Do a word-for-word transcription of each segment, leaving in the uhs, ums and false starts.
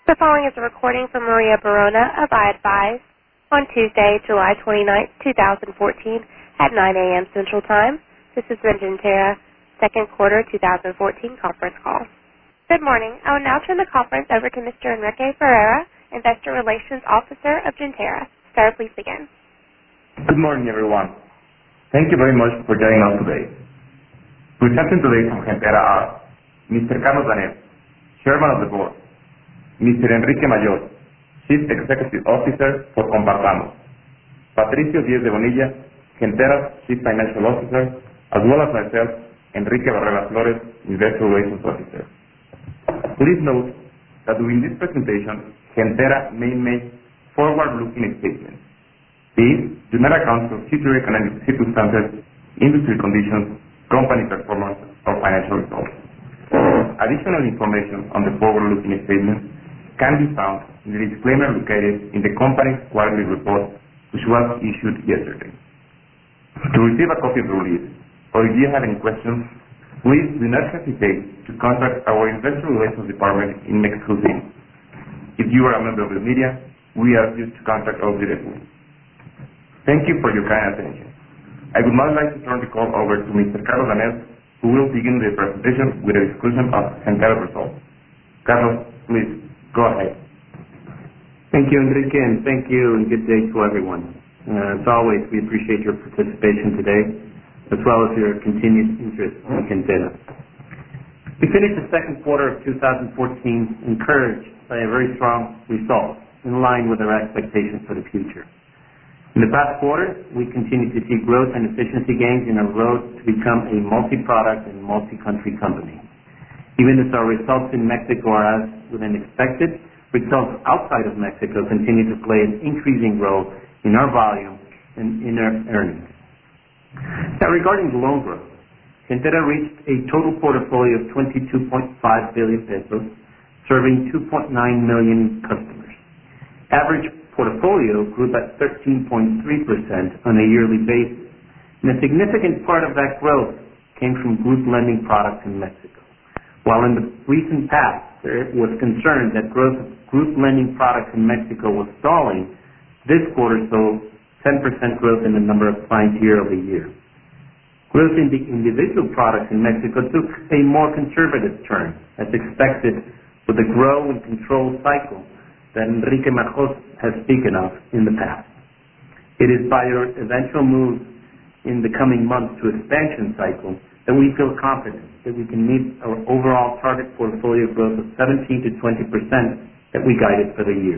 The following is a recording from Maria Barona of I Advise on Tuesday, July twenty-ninth, twenty fourteen at nine a.m. Central Time. This is the Gentera second quarter twenty fourteen conference call. Good morning. I will now turn the conference over to Mister Enrique Ferreira, Investor Relations Officer of Gentera. Sir, please begin. Good morning, everyone. Thank you very much for joining us today. Presenting today from Gentera are Mister Carlos Danés, Chairman of the Board, Mister Enrique Mayor, Chief Executive Officer for Compartamos, Patricio Diez de Bonilla, Gentera's Chief Financial Officer, as well as myself, Enrique Barrera Flores, Investor Relations Officer. Please note that during this presentation, Gentera may make forward-looking statements. These do not account for future economic circumstances, industry conditions, company performance, or financial results. Additional information on the forward-looking statements can be found in the disclaimer located in the company's quarterly report, which was issued yesterday. To receive a copy of the release, or if you have any questions, please do not hesitate to contact our Investor Relations Department in Mexico City. If you are a member of the media, we ask you to contact us directly. Thank you for your kind attention. I would now like to turn the call over to Mister Carlos Danés, who will begin the presentation with a discussion of Gentera results. Carlos, please, go ahead. Thank you, Enrique, and thank you, and good day to everyone. Uh, as always, we appreciate your participation today, as well as your continued interest in Gentera. We finished the second quarter of two thousand fourteen encouraged by a very strong result, in line with our expectations for the future. In the past quarter, we continued to see growth and efficiency gains in our road to become a multi-product and multi-country company. Even as our results in Mexico are as within expected, results outside of Mexico continue to play an increasing role in our volume and in our earnings. Now, regarding the loan growth, Gentera reached a total portfolio of twenty-two point five billion pesos, serving two point nine million customers. Average portfolio grew by thirteen point three percent on a yearly basis, and a significant part of that growth came from group lending products in Mexico. While in the recent past there was concern that growth of group lending products in Mexico was stalling, this quarter saw ten percent growth in the number of clients year over year. Growth in the individual products in Mexico took a more conservative turn, as expected, with the grow and control cycle that Enrique Majos has spoken of in the past. It is by our eventual move in the coming months to expansion cycle that we feel confident that we can meet our overall target portfolio growth of seventeen to twenty percent that we guided for the year.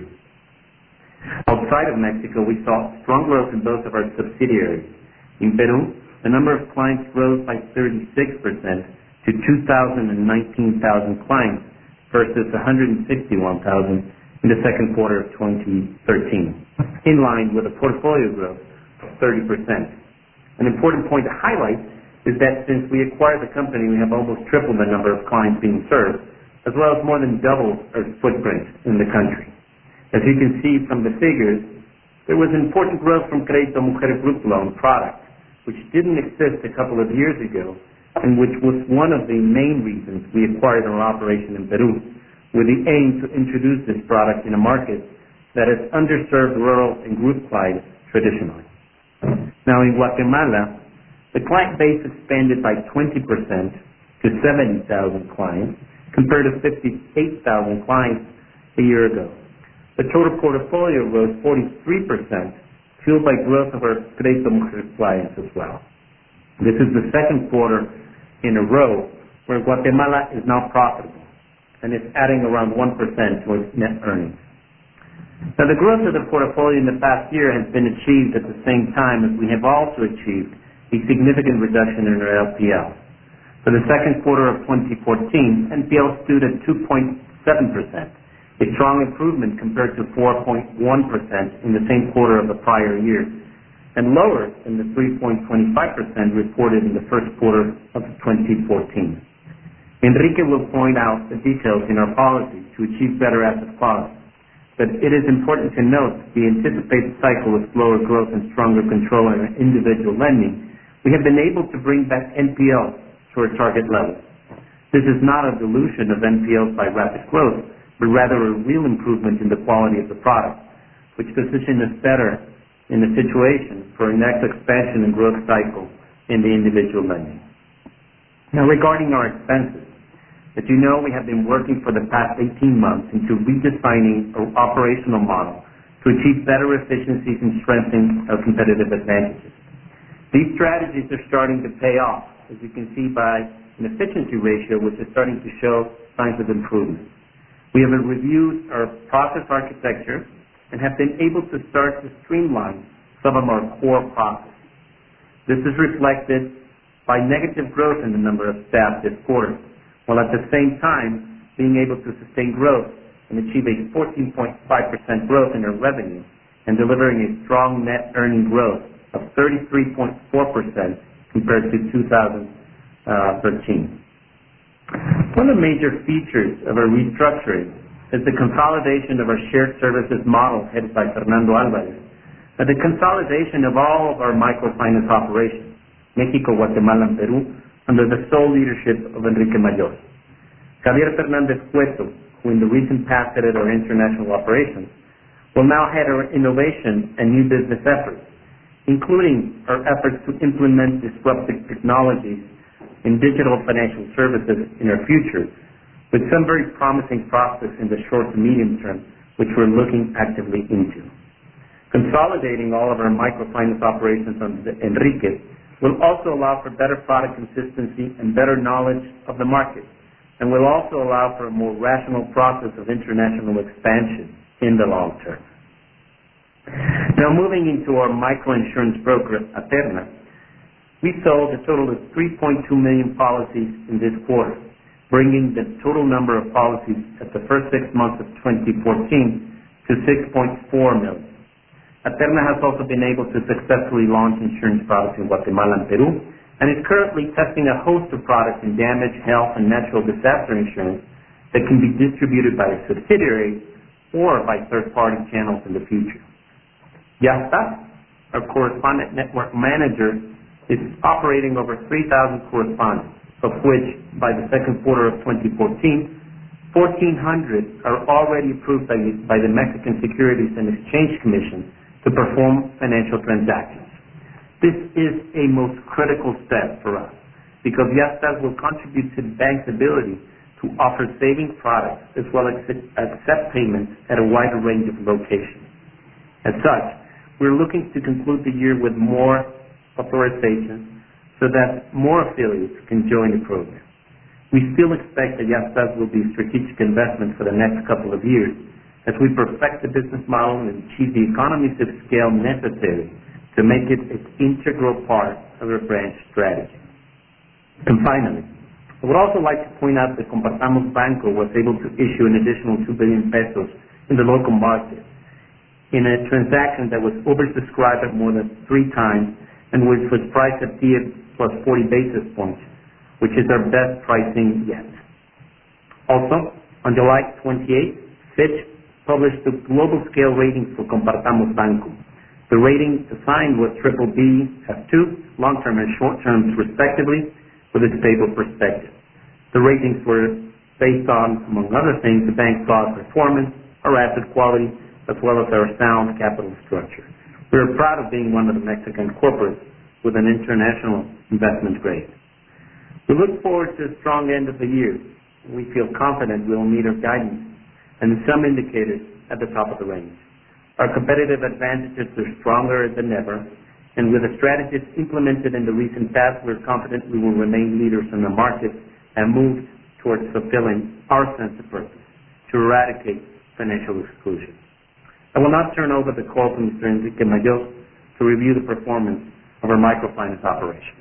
Outside of Mexico, we saw strong growth in both of our subsidiaries. In Peru, the number of clients rose by thirty-six percent to two thousand nineteen thousand clients versus one hundred sixty-one thousand in the second quarter of twenty thirteen, in line with a portfolio growth of thirty percent. An important point to highlight is that since we acquired the company, we have almost tripled the number of clients being served, as well as more than doubled our footprint in the country. As you can see from the figures, there was important growth from Crédito Mujer Group Loan product, which didn't exist a couple of years ago, and which was one of the main reasons we acquired our operation in Peru, with the aim to introduce this product in a market that has underserved rural and group clients traditionally. Now, in Guatemala, the client base expanded by twenty percent to seventy thousand clients, compared to fifty-eight thousand clients a year ago. The total portfolio rose forty-three percent, fueled by growth of our Crédito Mujer clients as well. This is the second quarter in a row where Guatemala is now profitable, and it's adding around one percent to its net earnings. Now, the growth of the portfolio in the past year has been achieved at the same time as we have also achieved a significant reduction in our L P L. For the second quarter of twenty fourteen, N P L stood at two point seven percent, a strong improvement compared to four point one percent in the same quarter of the prior year, and lower than the three point two five percent reported in the first quarter of twenty fourteen. Enrique will point out the details in our policy to achieve better asset quality, but it is important to note the anticipated cycle of slower growth and stronger control in our individual lending. We have been able to bring back N P L to our target level. This is not a dilution of N P Ls by rapid growth, but rather a real improvement in the quality of the product, which positions us better in the situation for our next expansion and growth cycle in the individual lending. Now, regarding our expenses, as you know, we have been working for the past eighteen months into redesigning our operational model to achieve better efficiencies and strengthen our competitive advantages. These strategies are starting to pay off, as you can see by an efficiency ratio which is starting to show signs of improvement. We have reviewed our process architecture and have been able to start to streamline some of our core processes. This is reflected by negative growth in the number of staff this quarter, while at the same time being able to sustain growth and achieve a fourteen point five percent growth in our revenue and delivering a strong net earning growth of thirty-three point four percent compared to two thousand thirteen. One of the major features of our restructuring is the consolidation of our shared services model headed by Fernando Alvarez, and the consolidation of all of our microfinance operations, Mexico, Guatemala, and Peru, under the sole leadership of Enrique Mayor. Javier Fernandez Cueto, who in the recent past headed our international operations, will now head our innovation and new business efforts, including our efforts to implement disruptive technologies in digital financial services in our future, with some very promising prospects in the short to medium term, which we're looking actively into. Consolidating all of our microfinance operations under Enrique will also allow for better product consistency and better knowledge of the market, and will also allow for a more rational process of international expansion in the long term. Now, moving into our microinsurance broker, Aterna, we sold a total of three point two million policies in this quarter, bringing the total number of policies at the first six months of twenty fourteen to six point four million. Aterna has also been able to successfully launch insurance products in Guatemala and Peru, and is currently testing a host of products in damage, health, and natural disaster insurance that can be distributed by a subsidiary or by third-party channels in the future. Yasta, our correspondent network manager, is operating over three thousand correspondents, of which, by the second quarter of twenty fourteen, fourteen hundred are already approved by, by the Mexican Securities and Exchange Commission to perform financial transactions. This is a most critical step for us, because Yasta will contribute to the bank's ability to offer savings products as well as accept payments at a wider range of locations. As such, we're looking to conclude the year with more authorization so that more affiliates can join the program. We still expect that Yasta will be a strategic investment for the next couple of years as we perfect the business model and achieve the economies of scale necessary to make it an integral part of our branch strategy. And finally, I would also like to point out that Compartamos Banco was able to issue an additional two billion pesos in the local market in a transaction that was oversubscribed at more than three times and which was priced at T I I P plus forty basis points, which is our best pricing yet. Also, on July twenty-eighth, Fitch published the global scale ratings for Compartamos Banco. The rating assigned was triple B F two, long-term and short-term respectively, with a stable perspective. The ratings were based on, among other things, the bank's solid performance, our asset quality, as well as our sound capital structure. We are proud of being one of the Mexican corporates with an international investment grade. We look forward to a strong end of the year. We feel confident we will meet our guidance and some indicators at the top of the range. Our competitive advantages are stronger than ever, and with the strategies implemented in the recent past, we're confident we will remain leaders in the market and move towards fulfilling our sense of purpose to eradicate financial exclusion. I will now turn over the call to Mister Enrique Mayor to review the performance of our microfinance operation.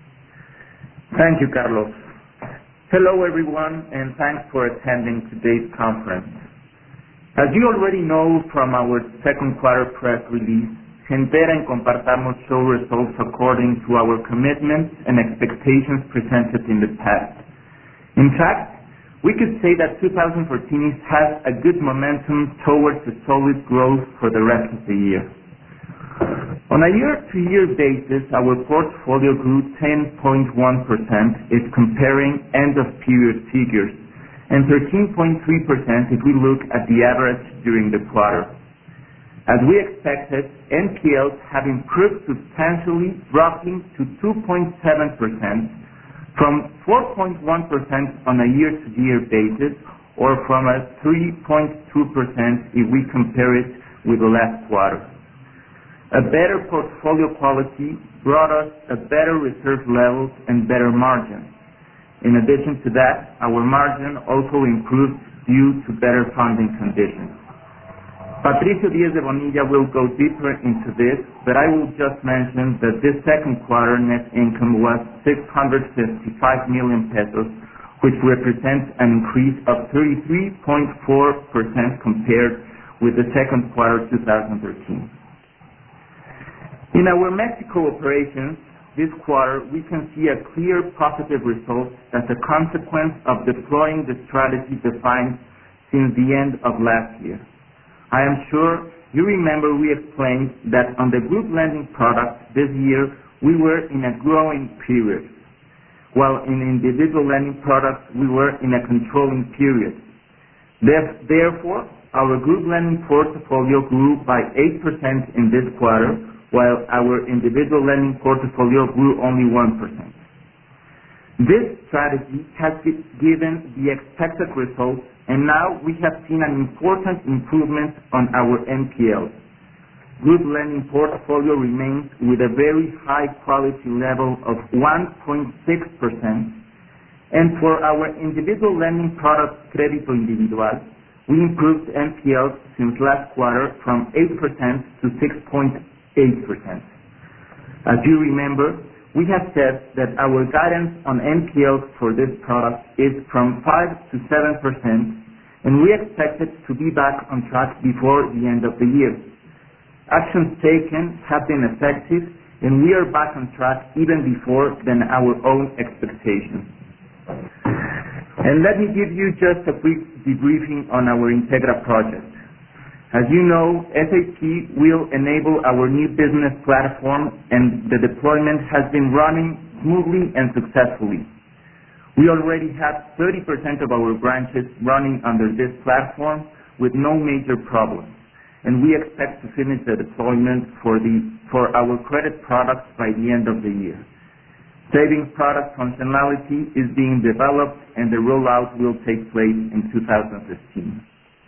Thank you, Carlos. Hello, everyone, and thanks for attending today's conference. As you already know from our second quarter press release, Gentera and Compartamos show results according to our commitments and expectations presented in the past. In fact, we could say that two thousand fourteen has a good momentum towards a solid growth for the rest of the year. On a year-to-year basis, our portfolio grew ten point one percent if comparing end-of-period figures, and thirteen point three percent if we look at the average during the quarter. As we expected, N P Ls have improved substantially, dropping to two point seven percent from four point one percent on a year-to-year basis, or from a three point two percent if we compare it with the last quarter. A better portfolio quality brought us a better reserve levels and better margins. In addition to that, our margin also improved due to better funding conditions. Patricio Diez de Bonilla will go deeper into this, but I will just mention that this second quarter net income was six hundred fifty-five million pesos, which represents an increase of thirty-three point four percent compared with the second quarter two thousand thirteen. In our Mexico operations, this quarter we can see a clear positive result as a consequence of deploying the strategy defined since the end of last year. I am sure you remember we explained that on the group lending product this year we were in a growing period, while in individual lending products we were in a controlling period. Therefore, our group lending portfolio grew by eight percent in this quarter, while our individual lending portfolio grew only one percent. This strategy has given the expected results, and now we have seen an important improvement on our N P Ls. Group lending portfolio remains with a very high quality level of one point six percent, and for our individual lending product, Crédito Individual, we improved N P Ls since last quarter from eight percent to six point eight percent. As you remember, we have said that our guidance on N P Ls for this product is from five to seven percent, and we expect it to be back on track before the end of the year. Actions taken have been effective, and we are back on track even before than our own expectations. And let me give you just a quick debriefing on our Integra project. As you know, S A P will enable our new business platform, and the deployment has been running smoothly and successfully. We already have thirty percent of our branches running under this platform with no major problems, and we expect to finish the deployment for, the, for our credit products by the end of the year. Savings product functionality is being developed, and the rollout will take place in two thousand fifteen.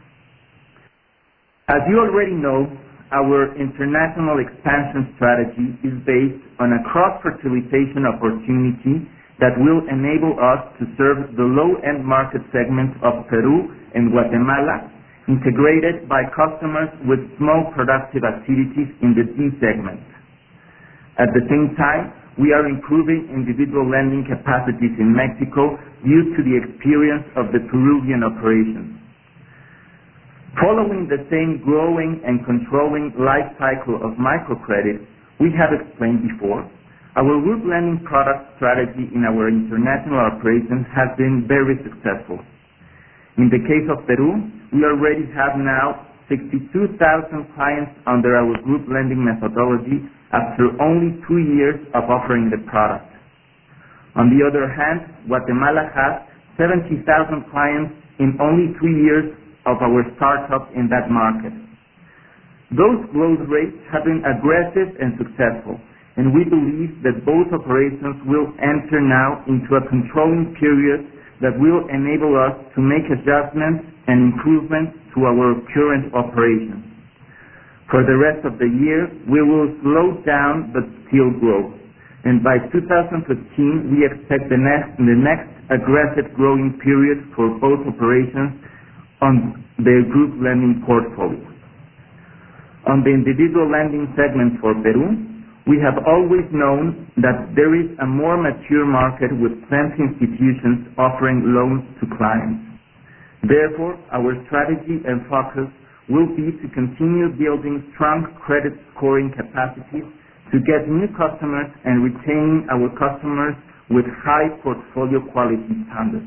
As you already know, our international expansion strategy is based on a cross-fertilization opportunity that will enable us to serve the low-end market segments of Peru and Guatemala, integrated by customers with small productive activities in the D segment. At the same time, we are improving individual lending capacities in Mexico due to the experience of the Peruvian operations. Following the same growing and controlling life cycle of microcredit we have explained before, our group lending product strategy in our international operations has been very successful. In the case of Peru, we already have now sixty-two thousand clients under our group lending methodology after only two years of offering the product. On the other hand, Guatemala has seventy thousand clients in only three years of our startup in that market. Those growth rates have been aggressive and successful, and we believe that both operations will enter now into a controlling period that will enable us to make adjustments and improvements to our current operations. For the rest of the year, we will slow down but still grow, and by two thousand fifteen we expect the next, the next aggressive growing period for both operations on their group lending portfolio. On the individual lending segment for Peru, we have always known that there is a more mature market with plenty institutions offering loans to clients. Therefore, our strategy and focus will be to continue building strong credit scoring capacities to get new customers and retaining our customers with high portfolio quality standards.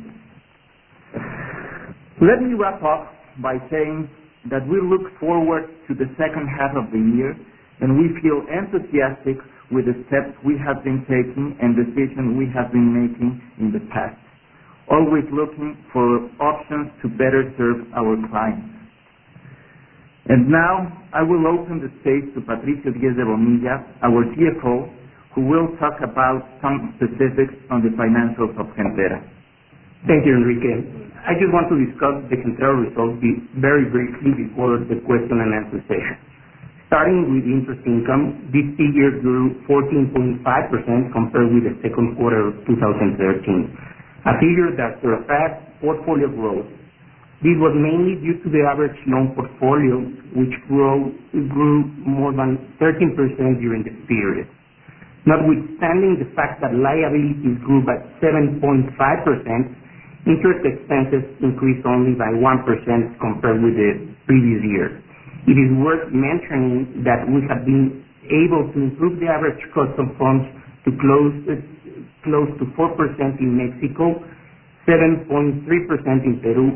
Let me wrap up by saying that we look forward to the second half of the year, and we feel enthusiastic with the steps we have been taking and decisions we have been making in the past. always looking for options to better serve our clients. And now, I will open the space to Patricio Diez de Bonilla, our C F O, who will talk about some specifics on the financials of Gentera. Thank you, Enrique. I just want to discuss the Gentera results very briefly before the question and answer session. Starting with interest income, this figure grew fourteen point five percent compared with the second quarter of two thousand thirteen, a figure that surpassed portfolio growth. This was mainly due to the average loan portfolio, which grew, grew more than thirteen percent during this period. Notwithstanding the fact that liabilities grew by seven point five percent, interest expenses increased only by one percent compared with the previous year. It is worth mentioning that we have been able to improve the average cost of funds to close, uh, close to four percent in Mexico, seven point three percent in Peru.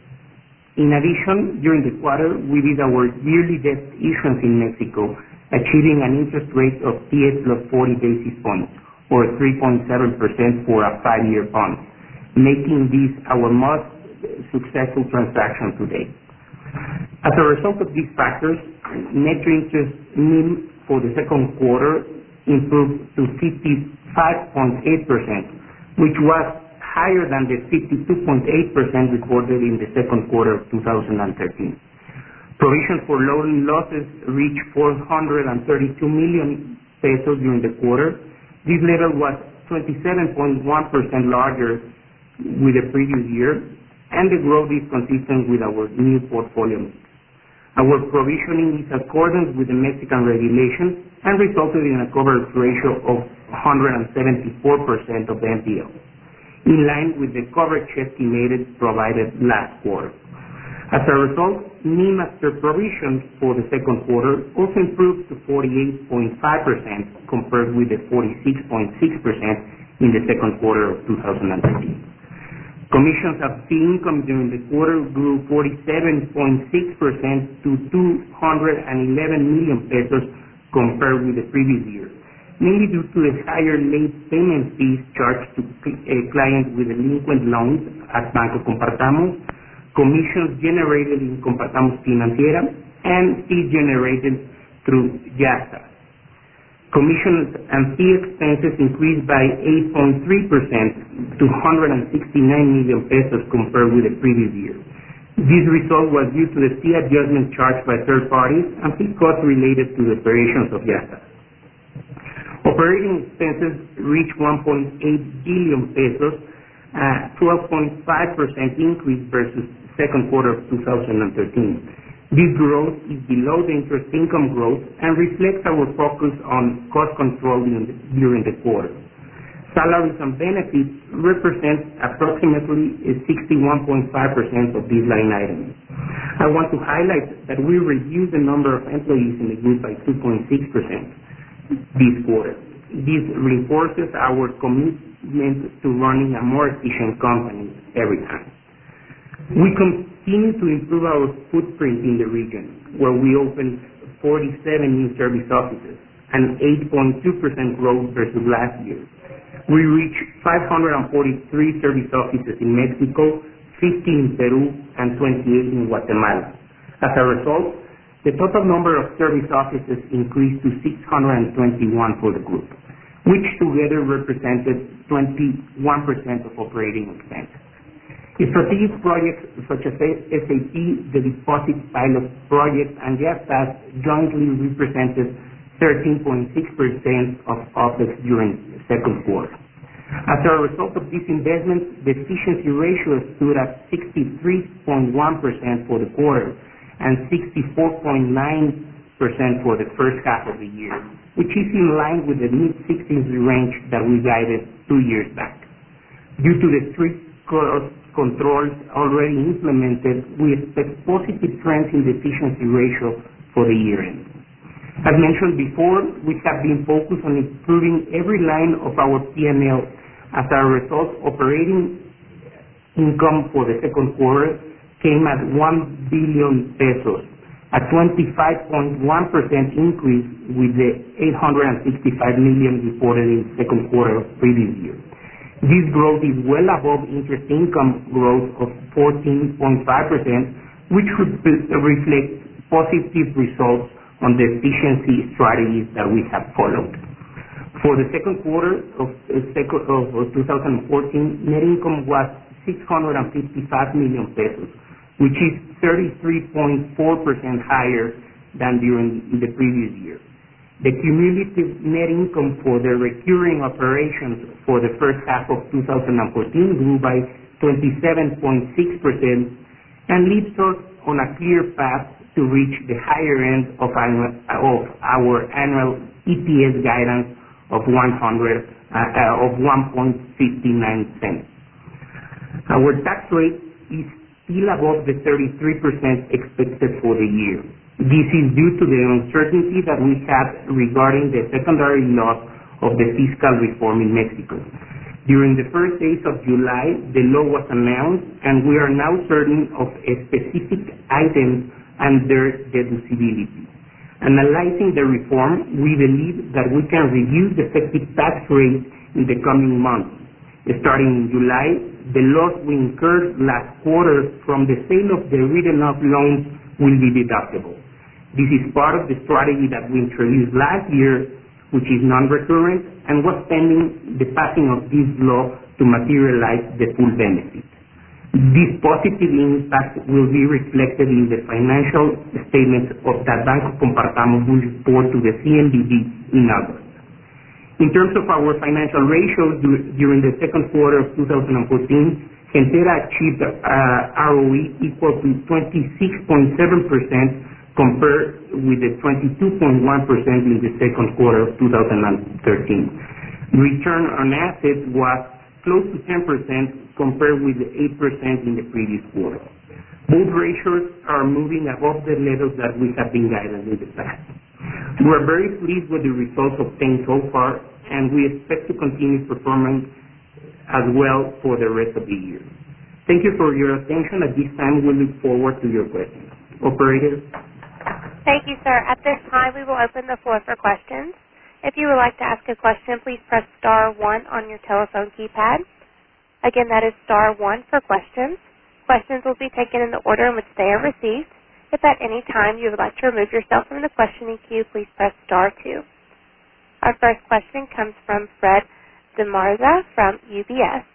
In addition, during the quarter, we did our yearly debt issuance in Mexico, achieving an interest rate of T S plus forty basis points, or three point seven percent for a five-year bond, making this our most successful transaction to date. As a result of these factors, net interest N I M for the second quarter improved to fifty-five point eight percent, which was higher than the fifty-two point eight percent recorded in the second quarter of two thousand thirteen. Provision for loan losses reached four hundred thirty-two million pesos during the quarter. This level was twenty-seven point one percent larger with the previous year, and the growth is consistent with our new portfolio mix. Our provisioning is in accordance with the Mexican regulations and resulted in a coverage ratio of one hundred seventy-four percent of the N P L, in line with the coverage estimated provided last quarter. As a result, N I M after provisions for the second quarter also improved to forty-eight point five percent compared with the forty-six point six percent in the second quarter of two thousand thirteen. Commissions of fee income during the quarter grew forty-seven point six percent to two hundred eleven million pesos compared with the previous year, mainly due to the higher late payment fees charged to uh, clients with delinquent loans at Banco Compartamos, commissions generated in Compartamos Financiera, and fees generated through Yastás. Commissions and fee expenses increased by eight point three percent to one hundred sixty-nine million pesos compared with the previous year. This result was due to the fee adjustment charged by third parties and fee costs related to the operations of Yastás. Operating expenses reached one point eight billion pesos, a twelve point five percent increase versus second quarter of two thousand thirteen. This growth is below the interest income growth and reflects our focus on cost control the, during the quarter. Salaries and benefits represent approximately sixty-one point five percent of this line item. I want to highlight that we reduced the number of employees in the group by two point six percent this quarter. This reinforces our commitment to running a more efficient company every time. We continue to improve our footprint in the region, where we opened forty-seven new service offices, an eight point two percent growth versus last year. We reached five hundred forty-three service offices in Mexico, fifteen in Peru, and twenty-eight in Guatemala. As a result, the total number of service offices increased to six hundred twenty-one for the group, which together represented twenty-one percent of operating expenses. Strategic projects such as S A P, the Deposit Pilot Project, and Yastás jointly represented thirteen point six percent of OpEx during the second quarter. As a result of these investments, the efficiency ratio stood at sixty-three point one percent for the quarter and sixty-four point nine percent for the first half of the year, which is in line with the mid-sixties range that we guided two years back. Due to the strict cost controls already implemented, we expect positive trends in the efficiency ratio for the year end. As mentioned before, we have been focused on improving every line of our P and L. As a result, operating income for the second quarter came at one billion pesos, a twenty-five point one percent increase with the eight hundred sixty-five million reported in the second quarter of previous year. This growth is well above interest income growth of fourteen point five percent, which reflects positive results on the efficiency strategies that we have followed. For the second quarter of twenty fourteen, net income was six hundred fifty-five million pesos, which is thirty-three point four percent higher than during the previous year. The cumulative net income for the recurring operations for the first half of two thousand fourteen grew by twenty-seven point six percent and leaves us on a clear path to reach the higher end of our, of our annual E P S guidance of one hundred uh, of one point five nine cents. Our tax rate is still above the thirty-three percent expected for the year. This is due to the uncertainty that we have regarding the secondary laws of the fiscal reform in Mexico. During the first days of July, the law was announced, and we are now certain of specific items and their deducibility. Analyzing the reform, we believe that we can reduce the effective tax rate in the coming months. Starting in July, the loss we incurred last quarter from the sale of the written-off loans will be deductible. This is part of the strategy that we introduced last year, which is non-recurrent and was pending the passing of this law to materialize the full benefit. This positive impact will be reflected in the financial statements of that Banco Compartamos will report to the C N B V in August. In terms of our financial ratios, during the second quarter of two thousand fourteen, Gentera achieved uh, R O E equal to twenty-six point seven percent compared with the twenty-two point one percent in the second quarter of two thousand thirteen. Return on assets was close to ten percent compared with the eight percent in the previous quarter. Both ratios are moving above the levels that we have been guided in the past. We are very pleased with the results obtained so far, and we expect to continue performing as well for the rest of the year. Thank you for your attention. At this time, we look forward to your questions. Operator? Thank you, sir. At this time, we will open the floor for questions. If you would like to ask a question, please press star one on your telephone keypad. Again, that is star one for questions. Questions will be taken in the order in which they are received. If at any time you would like to remove yourself from the questioning queue, please press star two. Our first question comes from Fred DeMarza from U B S.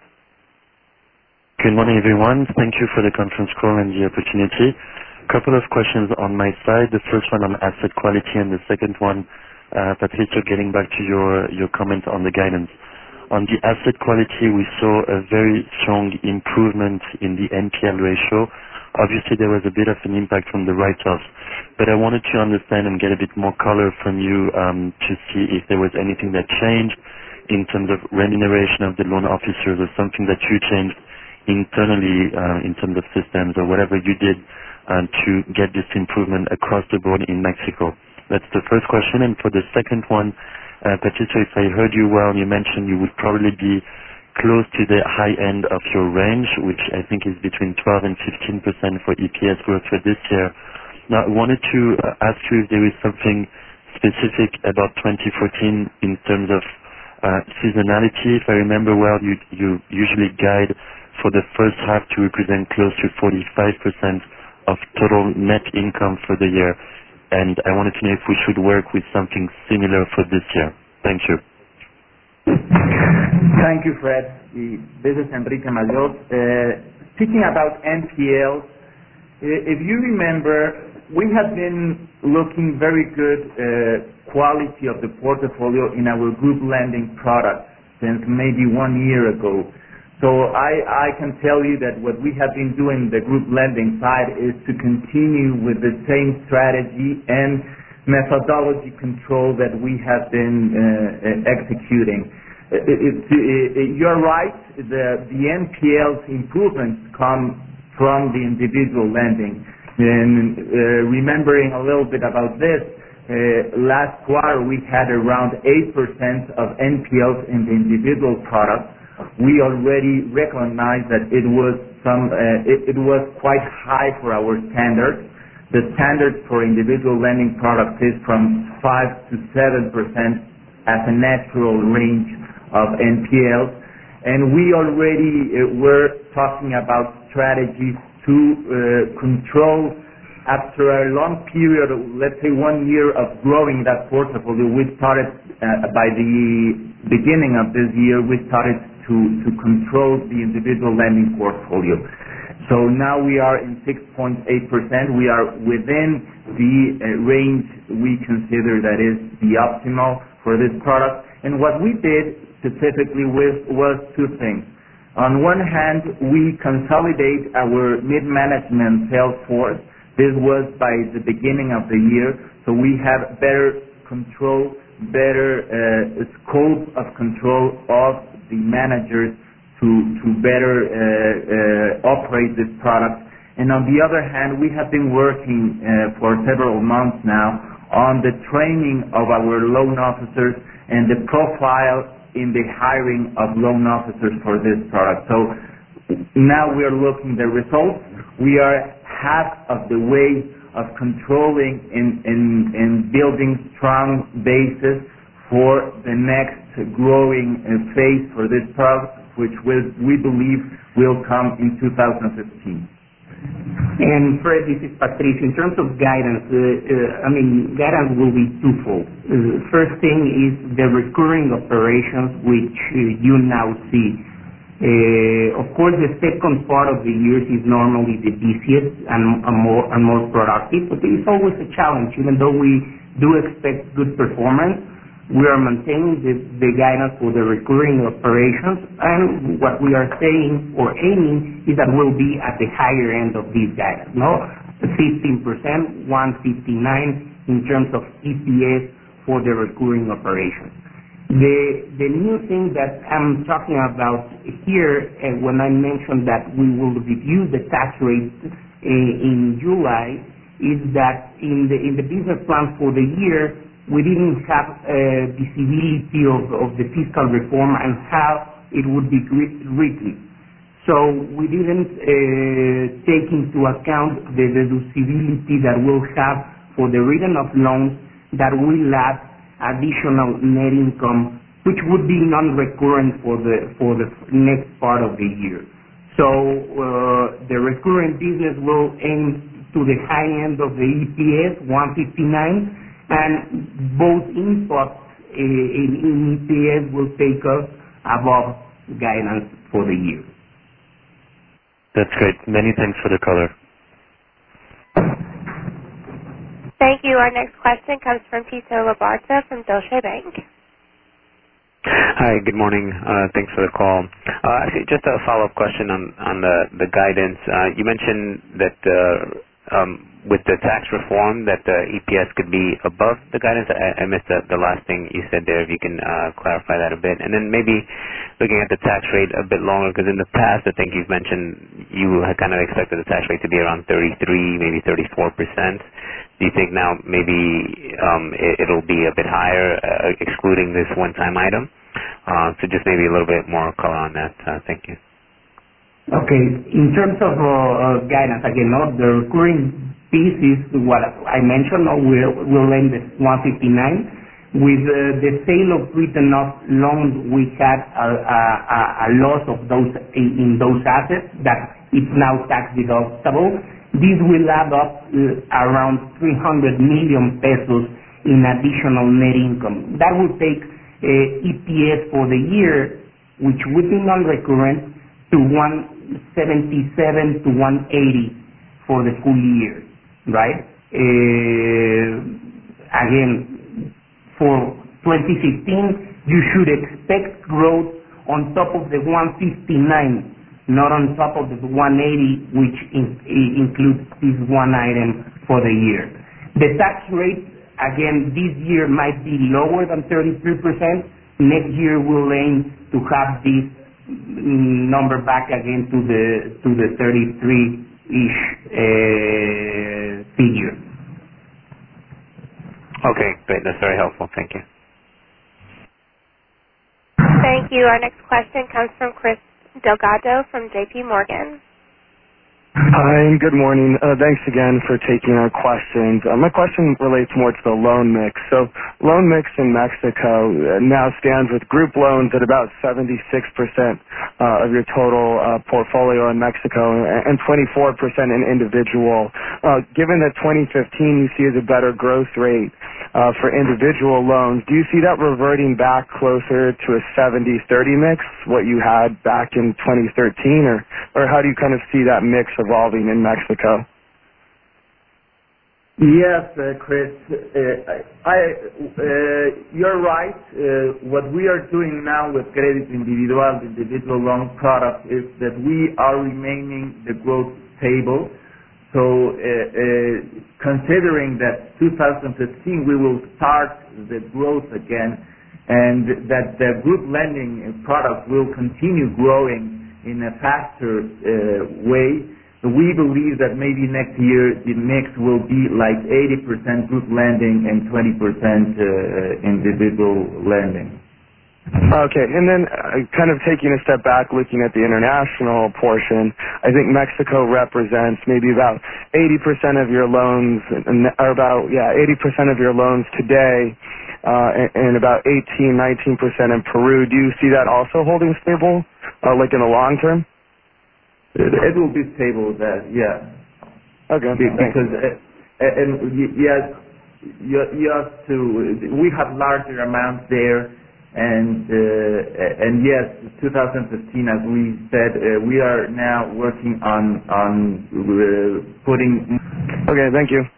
Good morning, everyone. Thank you for the conference call and the opportunity. A couple of questions on my side. The first one on asset quality, and the second one, uh, Patricio, getting back to your, your comment on the guidance. On the asset quality, we saw a very strong improvement in the N P L ratio. Obviously, there was a bit of an impact from the write-offs, but I wanted to understand and get a bit more color from you um, to see if there was anything that changed in terms of remuneration of the loan officers, or something that you changed internally uh, in terms of systems, or whatever you did uh, to get this improvement across the board in Mexico. That's the first question. And for the second one, Uh, Patricio, if I heard you well, you mentioned you would probably be close to the high end of your range, which I think is between twelve and fifteen percent for E P S growth for this year. Now, I wanted to uh, ask you if there is something specific about twenty fourteen in terms of uh, seasonality. If I remember well, you, you usually guide for the first half to represent close to forty-five percent of total net income for the year. And I wanted to know if we should work with something similar for this year. Thank you. Thank you, Fred. This is Enrique Mayor. Uh, speaking about N P Ls, if you remember, we have been looking very good uh, quality of the portfolio in our group lending products since maybe one year ago. So I, I can tell you that what we have been doing the group lending side is to continue with the same strategy and methodology control that we have been uh, executing. It, it, it, you're right, the, the N P Ls improvements come from the individual lending. And uh, remembering a little bit about this, uh, last quarter we had around eight percent of N P Ls in the individual products. We already recognized that it was some uh, it, it was quite high for our standards. The standard for individual lending products is from five to seven percent as a natural range of N P Ls, and we already uh, were talking about strategies to uh, control. After a long period, of, let's say one year of growing that portfolio, we started uh, by the beginning of this year, we started to, to control the individual lending portfolio. So now we are in six point eight percent. We are within the uh, range we consider that is the optimal for this product. And what we did specifically with was two things. On one hand, we consolidate our mid-management sales force. This was by the beginning of the year, so we have better control, better uh, scope of control of the managers to, to better uh, uh, operate this product. And on the other hand, we have been working uh, for several months now on the training of our loan officers and the profile in the hiring of loan officers for this product. So now we are looking at the results. We are half of the way of controlling and, and, and building strong bases for the next growing uh, phase for this product, which will, we believe will come in two thousand fifteen. And Fred, this is Patricio. In terms of guidance, uh, uh, I mean, guidance will be twofold. Uh, first thing is the recurring operations, which uh, you now see. Uh, of course, the second part of the year is normally the busiest and, and more and more productive, but it's always a challenge. Even though we do expect good performance, we are maintaining the, the guidance for the recurring operations, and what we are saying or aiming is that we'll be at the higher end of this guidance, no? fifteen percent, one fifty-nine in terms of E P S for the recurring operations. The the new thing that I'm talking about here, uh, when I mentioned that we will review the tax rate uh, in July, is that in the in the business plan for the year, we didn't have uh, visibility of, of the fiscal reform and how it would be written. So we didn't uh, take into account the deducibility that we'll have for the written off loans that will add additional net income, which would be non-recurrent for the for the next part of the year. So uh, the recurrent business will aim to the high end of the E P S, one fifty-nine, and both inputs uh, in, in E P S will take us above guidance for the year. That's great. Many thanks for the color. Thank you. Our next question comes from Tito Labarta from Deutsche Bank. Hi, good morning. Uh, thanks for the call. Uh, actually, just a follow-up question on, on the, the guidance. Uh, you mentioned that uh, um, with the tax reform that the E P S could be above the guidance. I, I missed the, the last thing you said there, if you can uh, clarify that a bit. And then maybe looking at the tax rate a bit longer, because in the past I think you've mentioned you had kind of expected the tax rate to be around thirty-three, maybe thirty-four percent. Do you think now maybe um, it, it'll be a bit higher, uh, excluding this one-time item? Uh, so just maybe a little bit more color on that. Uh, thank you. Okay. In terms of uh, uh, guidance, again, no, the recurring piece is what I mentioned. No, we'll, we'll end at one fifty-nine. With uh, the sale of written off loans, we had a, a, a loss of those in, in those assets that is now tax deductible. This will add up uh, around three hundred million pesos in additional net income. That will take uh, E P S for the year, which would be non-recurrent, to one seventy-seven to one eighty for the full year, right? Uh, again, for twenty fifteen, you should expect growth on top of the one fifty-nine, not on top of the one eighty, which in, includes this one item for the year. The tax rate, again, this year might be lower than thirty-three percent. Next year we'll aim to have this number back again to the to the thirty-three-ish uh, figure. Okay, great. That's very helpful. Thank you. Thank you. Our next question comes from Chris Delgado from J P Morgan. Hi, and good morning. Uh, thanks again for taking our questions. Uh, my question relates more to the loan mix. So loan mix in Mexico uh, now stands with group loans at about seventy-six percent uh, of your total uh, portfolio in Mexico and twenty-four percent in individual. Uh, given that twenty fifteen you see as a better growth rate uh, for individual loans, do you see that reverting back closer to a seventy thirty mix, what you had back in twenty thirteen, or, or how do you kind of see that mix evolving in Mexico? Yes, uh, Chris, uh, I, uh, you're right. Uh, what we are doing now with Crédito Individual, the individual loan product, is that we are remaining the growth stable. So uh, uh, considering that two thousand fifteen we will start the growth again, and that the group lending product will continue growing in a faster uh, way, we believe that maybe next year the mix will be like eighty percent group lending and twenty percent uh, individual lending. Okay, and then uh, kind of taking a step back, looking at the international portion, I think Mexico represents maybe about eighty percent of your loans, or about, yeah, eighty percent of your loans today, uh, and, and about eighteen, nineteen percent in Peru. Do you see that also holding stable, uh, like in the long term? It, it will be stable, that, yeah. Okay, Be, because, uh, and yes, you, you have to, we have larger amounts there, and uh, and yes, two thousand fifteen, as we said, uh, we are now working on on uh, putting. Okay, thank you.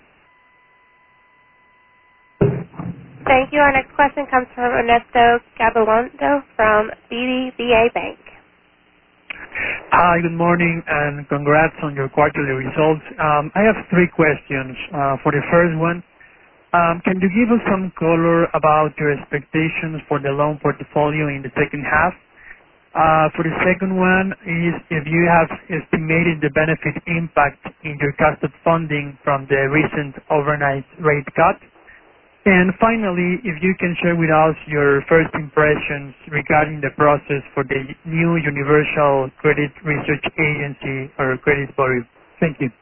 Thank you. Our next question comes from Ernesto Gabilondo from B B V A Bank. Hi, good morning, and congrats on your quarterly results. Um, I have three questions. Uh, for the first one, um, can you give us some color about your expectations for the loan portfolio in the second half? Uh, for the second one is if you have estimated the benefit impact in your cost of funding from the recent overnight rate cut. And finally, if you can share with us your first impressions regarding the process for the new Universal Credit Research Agency or Credit Bureau. Thank you.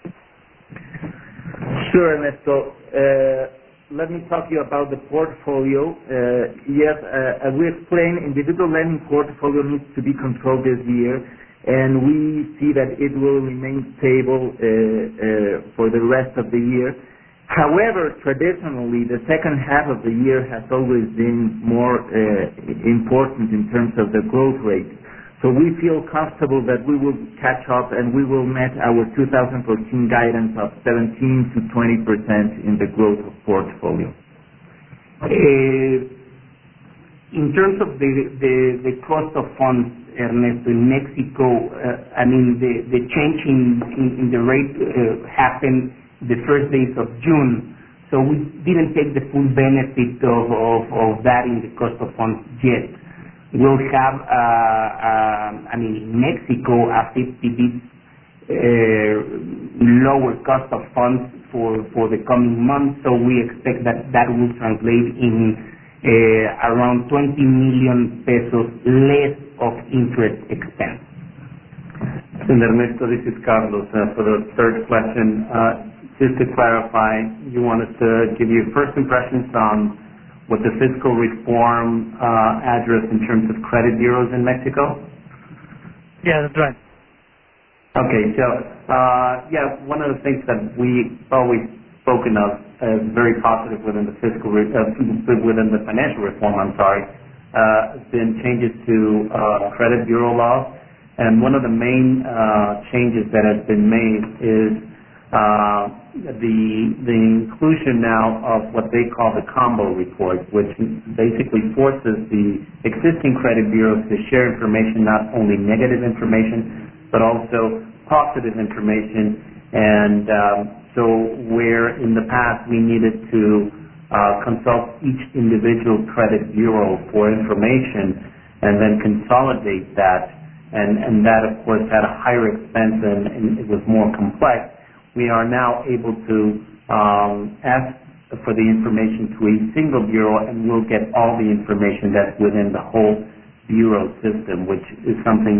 Sure, Ernesto. Uh, let me talk to you about the portfolio. Uh, yes, uh, as we explained, individual lending portfolio needs to be controlled this year, and we see that it will remain stable uh, uh, for the rest of the year. However, traditionally, the second half of the year has always been more uh, important in terms of the growth rate. So we feel comfortable that we will catch up and we will meet our two thousand fourteen guidance of seventeen to twenty percent in the growth of portfolio. Uh, in terms of the, the, the cost of funds, Ernesto, in Mexico, uh, I mean, the, the change in, in, in the rate uh, happened the first days of June, so we didn't take the full benefit of, of, of that in the cost of funds yet. We'll have, uh, uh, I mean, in Mexico, a fifty basis points uh, lower cost of funds for, for the coming months, so we expect that that will translate in uh, around twenty million pesos less of interest expense. And Ernesto, this is Carlos. Uh, for the third question, uh, just to clarify, you want us to give you first impressions on what the fiscal reform uh, address in terms of credit bureaus in Mexico? Yeah, that's right. Okay, so uh, yeah, one of the things that we always spoken of as very positive within the fiscal re- uh, within the financial reform, I'm sorry, uh, has been changes to uh, credit bureau laws, and one of the main uh, changes that has been made is Uh, the the inclusion now of what they call the combo report, which basically forces the existing credit bureaus to share information, not only negative information, but also positive information. And um, so where in the past we needed to uh, consult each individual credit bureau for information and then consolidate that, and, and that of course had a higher expense and, and it was more complex, we are now able to um, ask for the information to a single bureau, and we'll get all the information that's within the whole bureau system, which is something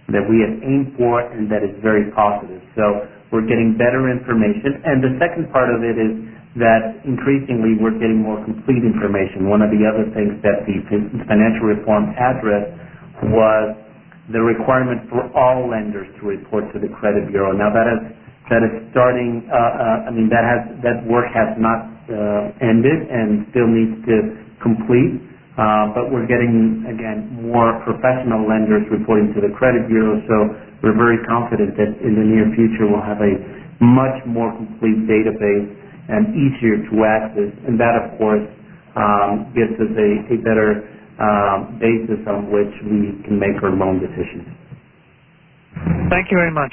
that we have aimed for and that is very positive. So we're getting better information. And the second part of it is that increasingly we're getting more complete information. One of the other things that the financial reform addressed was the requirement for all lenders to report to the credit bureau. Now that is that is starting. Uh, uh, I mean that has that work has not uh, ended and still needs to complete. Uh, but we're getting again more professional lenders reporting to the credit bureau. So we're very confident that in the near future we'll have a much more complete database and easier to access, and that, of course, um, gives us a, a better um, basis on which we can make our loan decisions. Thank you very much.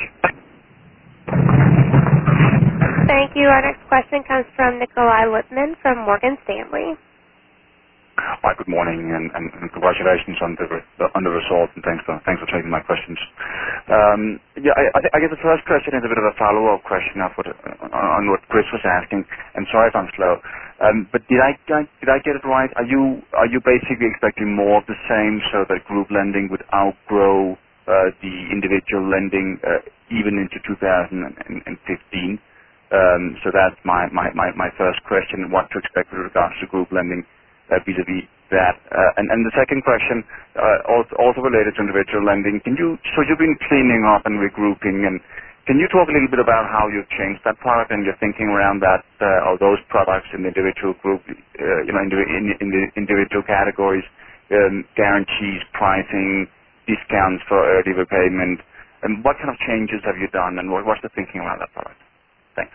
Thank you. Our next question comes from Nikolai Lipman from Morgan Stanley. Hi, good morning, and, and, and congratulations on the, on the result, and thanks for, thanks for taking my questions. Um, yeah, I, I, th- I guess the first question is a bit of a follow-up question of what, on what Chris was asking, and sorry if I'm slow. Um, but did I, did I get it right? Are you are you basically expecting more of the same, so that group lending would outgrow uh, the individual lending uh, even into two thousand fifteen? Um, so that's my, my, my, my first question, what to expect with regards to group lending. Uh, vis-a-vis that. Uh, and, and the second question, uh, also, also related to individual lending, can you, so you've been cleaning up and regrouping, and can you talk a little bit about how you've changed that product and your thinking around that, uh, or those products in the individual group, uh, you know, in the, in, in the individual categories, um, guarantees, pricing, discounts for early repayment, and what kind of changes have you done, and what, what's the thinking around that product? Thanks.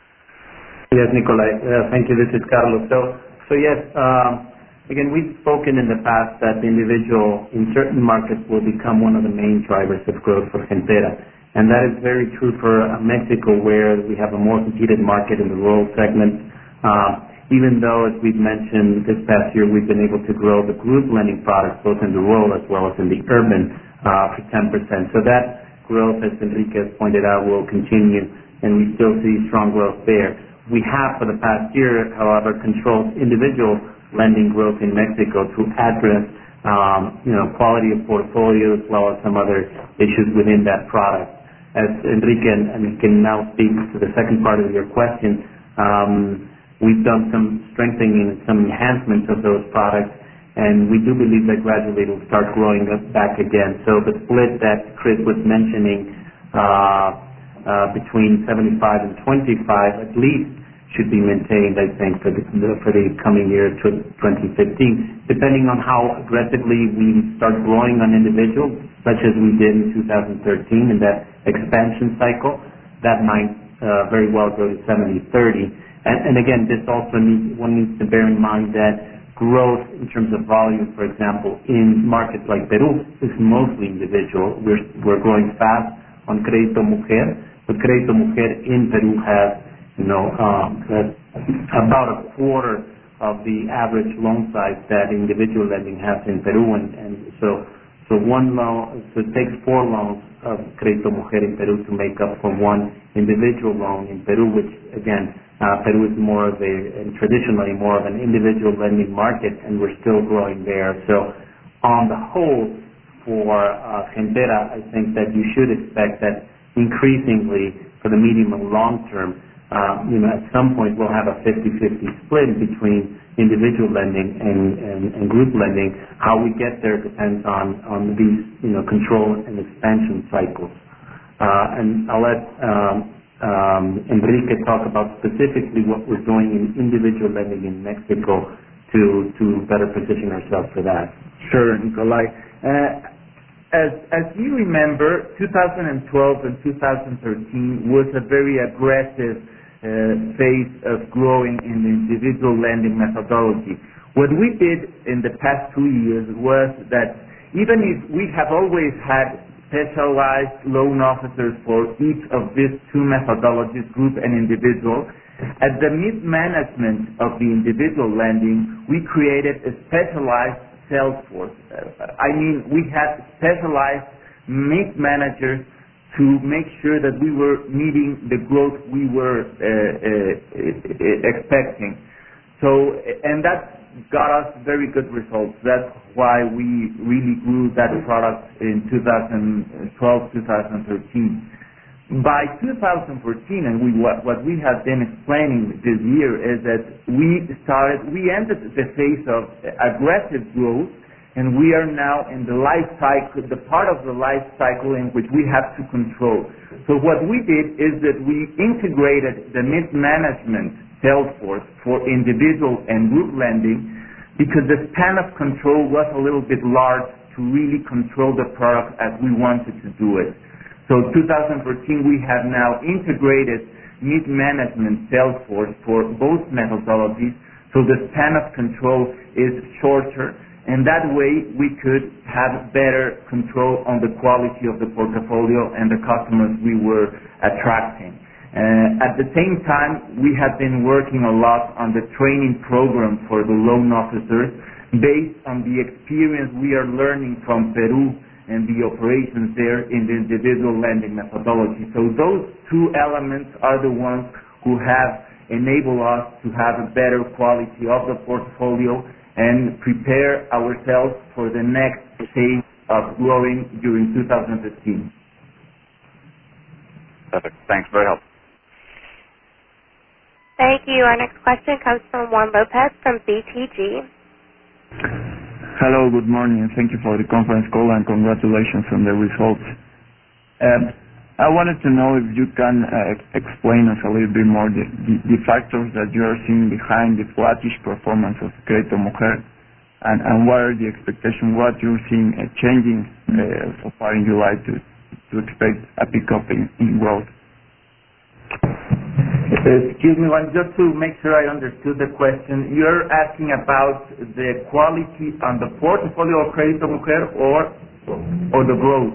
Yes, Nikolai. Uh, thank you. This is Carlos. So, So yes, um, again, we've spoken in the past that the individual in certain markets will become one of the main drivers of growth for Gentera. And that is very true for uh, Mexico, where we have a more competed market in the rural segment. Uh, even though, as we've mentioned this past year, we've been able to grow the group lending products both in the rural as well as in the urban uh, for ten percent. So that growth, as Enrique has pointed out, will continue, and we still see strong growth there. We have, for the past year, however, controlled individual lending growth in Mexico to address, um, you know, quality of portfolio as well as some other issues within that product. As Enrique and, and can now speak to the second part of your question, um, we've done some strengthening and some enhancements of those products, and we do believe that gradually it will start growing back again. So the split that Chris was mentioning uh, uh, between seventy-five and twenty-five, at least, should be maintained, I think, for the, for the coming year, twenty fifteen, depending on how aggressively we start growing on individuals, such as we did in two thousand thirteen in that expansion cycle. That might uh, very well go to seventy thirty. And, and again, this also needs, one needs to bear in mind that growth in terms of volume, for example, in markets like Peru is mostly individual. We're, we're growing fast on Crédito Mujer, but Crédito Mujer in Peru has You know, um, about a quarter of the average loan size that individual lending has in Peru, and, and so so one loan, so it takes four loans of Crédito Mujer in Peru to make up for one individual loan in Peru, which again, uh, Peru is more of a, and traditionally more of an individual lending market, and we're still growing there. So on the whole, for uh, Gentera, I think that you should expect that increasingly for the medium and long term, Uh, you know, at some point we'll have a fifty-fifty split between individual lending and, and, and group lending. How we get there depends on, on these, you know, control and expansion cycles. Uh, and I'll let um, um, Enrique talk about specifically what we're doing in individual lending in Mexico to, to better position ourselves for that. Sure, Nikolai. Uh, As, as you remember, two thousand twelve and two thousand thirteen was a very aggressive uh, phase of growing in the individual lending methodology. What we did in the past two years was that even if we have always had specialized loan officers for each of these two methodologies, group and individual, at the mid-management of the individual lending, we created a specialized sales force. Uh, I mean, we had specialized mid managers to make sure that we were meeting the growth we were uh, uh, expecting. So, and that got us very good results. That's why we really grew that product in two thousand twelve, two thousand thirteen. By two thousand fourteen, and we, what, what we have been explaining this year is that we started, we ended the phase of aggressive growth, and we are now in the life cycle, the part of the life cycle in which we have to control. So what we did is that we integrated the mid-management sales force for individual and group lending because the span of control was a little bit large to really control the product as we wanted to do it. So two thousand fourteen, we have now integrated mid-management sales force for both methodologies, so the span of control is shorter, and that way we could have better control on the quality of the portfolio and the customers we were attracting. Uh, at the same time, we have been working a lot on the training program for the loan officers based on the experience we are learning from Peru and the operations there in the individual lending methodology. So those two elements are the ones who have enabled us to have a better quality of the portfolio and prepare ourselves for the next phase of growing during two thousand fifteen. Perfect. Thanks. Very helpful. Thank you. Our next question comes from Juan Lopez from B T G. Hello, good morning, and thank you for the conference call, and congratulations on the results. Um, I wanted to know if you can uh, explain us a little bit more the, the, the factors that you are seeing behind the flattish performance of Crédito Mujer, and, and what are the expectations, what you're seeing uh, changing uh, so far in July to, to expect a pickup in, in growth. Excuse me, one, just to make sure I understood the question, you're asking about the quality on the portfolio of Crédito Mujer or or the growth?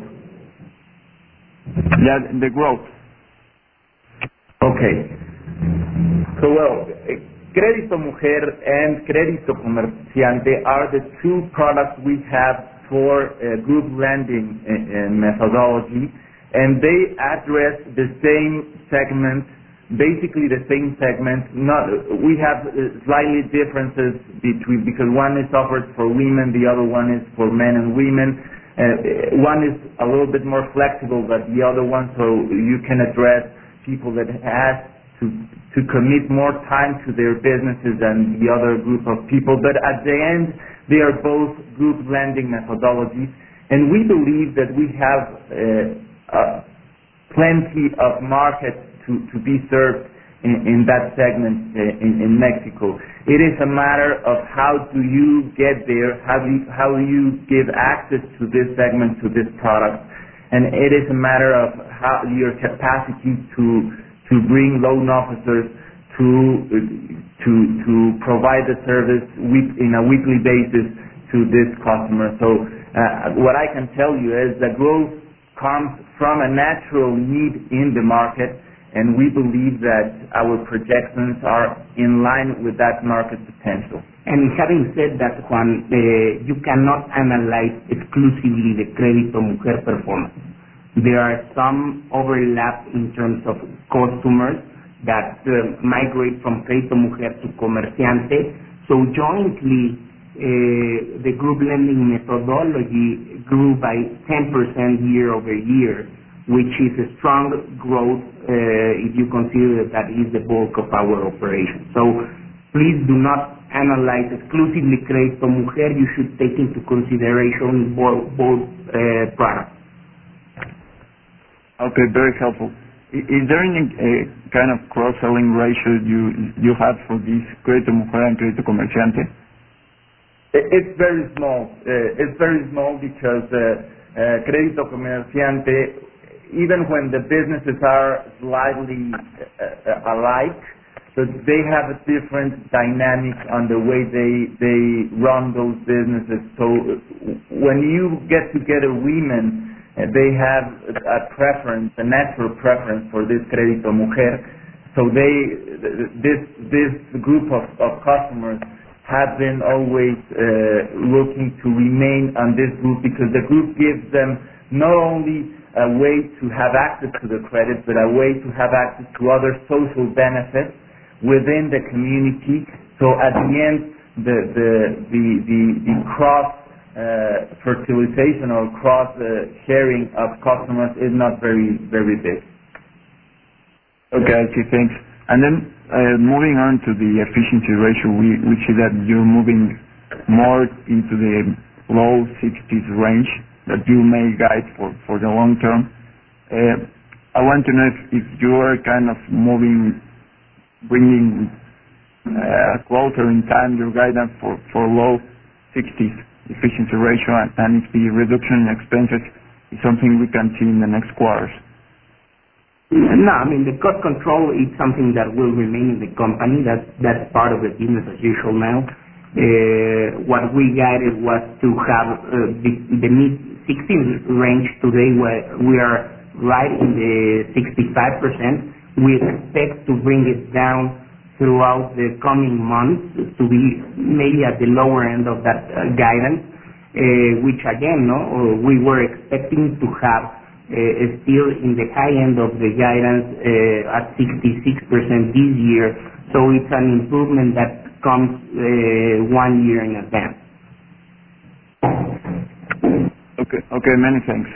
Yeah, the growth. Okay. So, well, Crédito Mujer and Crédito Comerciante are the two products we have for uh, group lending uh, uh, methodology, and they address the same segment. Basically the same segment. Not, we have uh, slightly differences between, because one is offered for women, the other one is for men and women. Uh, one is a little bit more flexible than the other one, so you can address people that have to to commit more time to their businesses than the other group of people. But at the end, they are both group lending methodologies, and we believe that we have uh, uh, plenty of market To, to be served in, in that segment uh, in, in Mexico. It is a matter of how do you get there, how do you, how do you give access to this segment, to this product, and it is a matter of how your capacity to to bring loan officers to to to provide the service week, in a weekly basis to this customer. So uh, what I can tell you is that growth comes from a natural need in the market, and we believe that our projections are in line with that market potential. And having said that, Juan, uh, you cannot analyze exclusively the Crédito Mujer performance. There are some overlap in terms of customers that uh, migrate from Crédito Mujer to Comerciante. So jointly, uh, the group lending methodology grew by ten percent year over year, which is a strong growth uh, if you consider that is the bulk of our operation. So please do not analyze exclusively Crédito Mujer. You should take into consideration both, both uh, products. Okay, very helpful. I- Is there any uh, kind of cross-selling ratio you you have for these Crédito Mujer and Crédito Comerciante? It's very small. Uh, it's very small because uh, uh, Crédito Comerciante, even when the businesses are slightly uh, alike, but they have a different dynamic on the way they they run those businesses. So when you get together women, uh, they have a preference, a natural preference for this Crédito Mujer. So they this this group of, of customers have been always uh, looking to remain on this group because the group gives them not only a way to have access to the credit, but a way to have access to other social benefits within the community. So at the end, the the the the, the cross uh, fertilization or cross uh, sharing of customers is not very very big. Okay, okay, thanks. And then uh, moving on to the efficiency ratio, we we see that you're moving more into the low sixties range that you may guide for for the long term. Uh, I want to know if, if you are kind of moving, bringing uh, closer in time your guidance for, for low sixties efficiency ratio, and, and if the reduction in expenses is something we can see in the next quarters. No, I mean, the cost control is something that will remain in the company. That's, that's part of the business as usual now. Uh, what we guided was to have uh, the, the mid-sixties range. Today where we are right in the sixty-five percent. We expect to bring it down throughout the coming months to be maybe at the lower end of that uh, guidance, uh, which again, no, we were expecting to have uh, still in the high end of the guidance uh, at sixty-six percent this year. So it's an improvement that comes uh, one year in advance. Okay, okay, many thanks.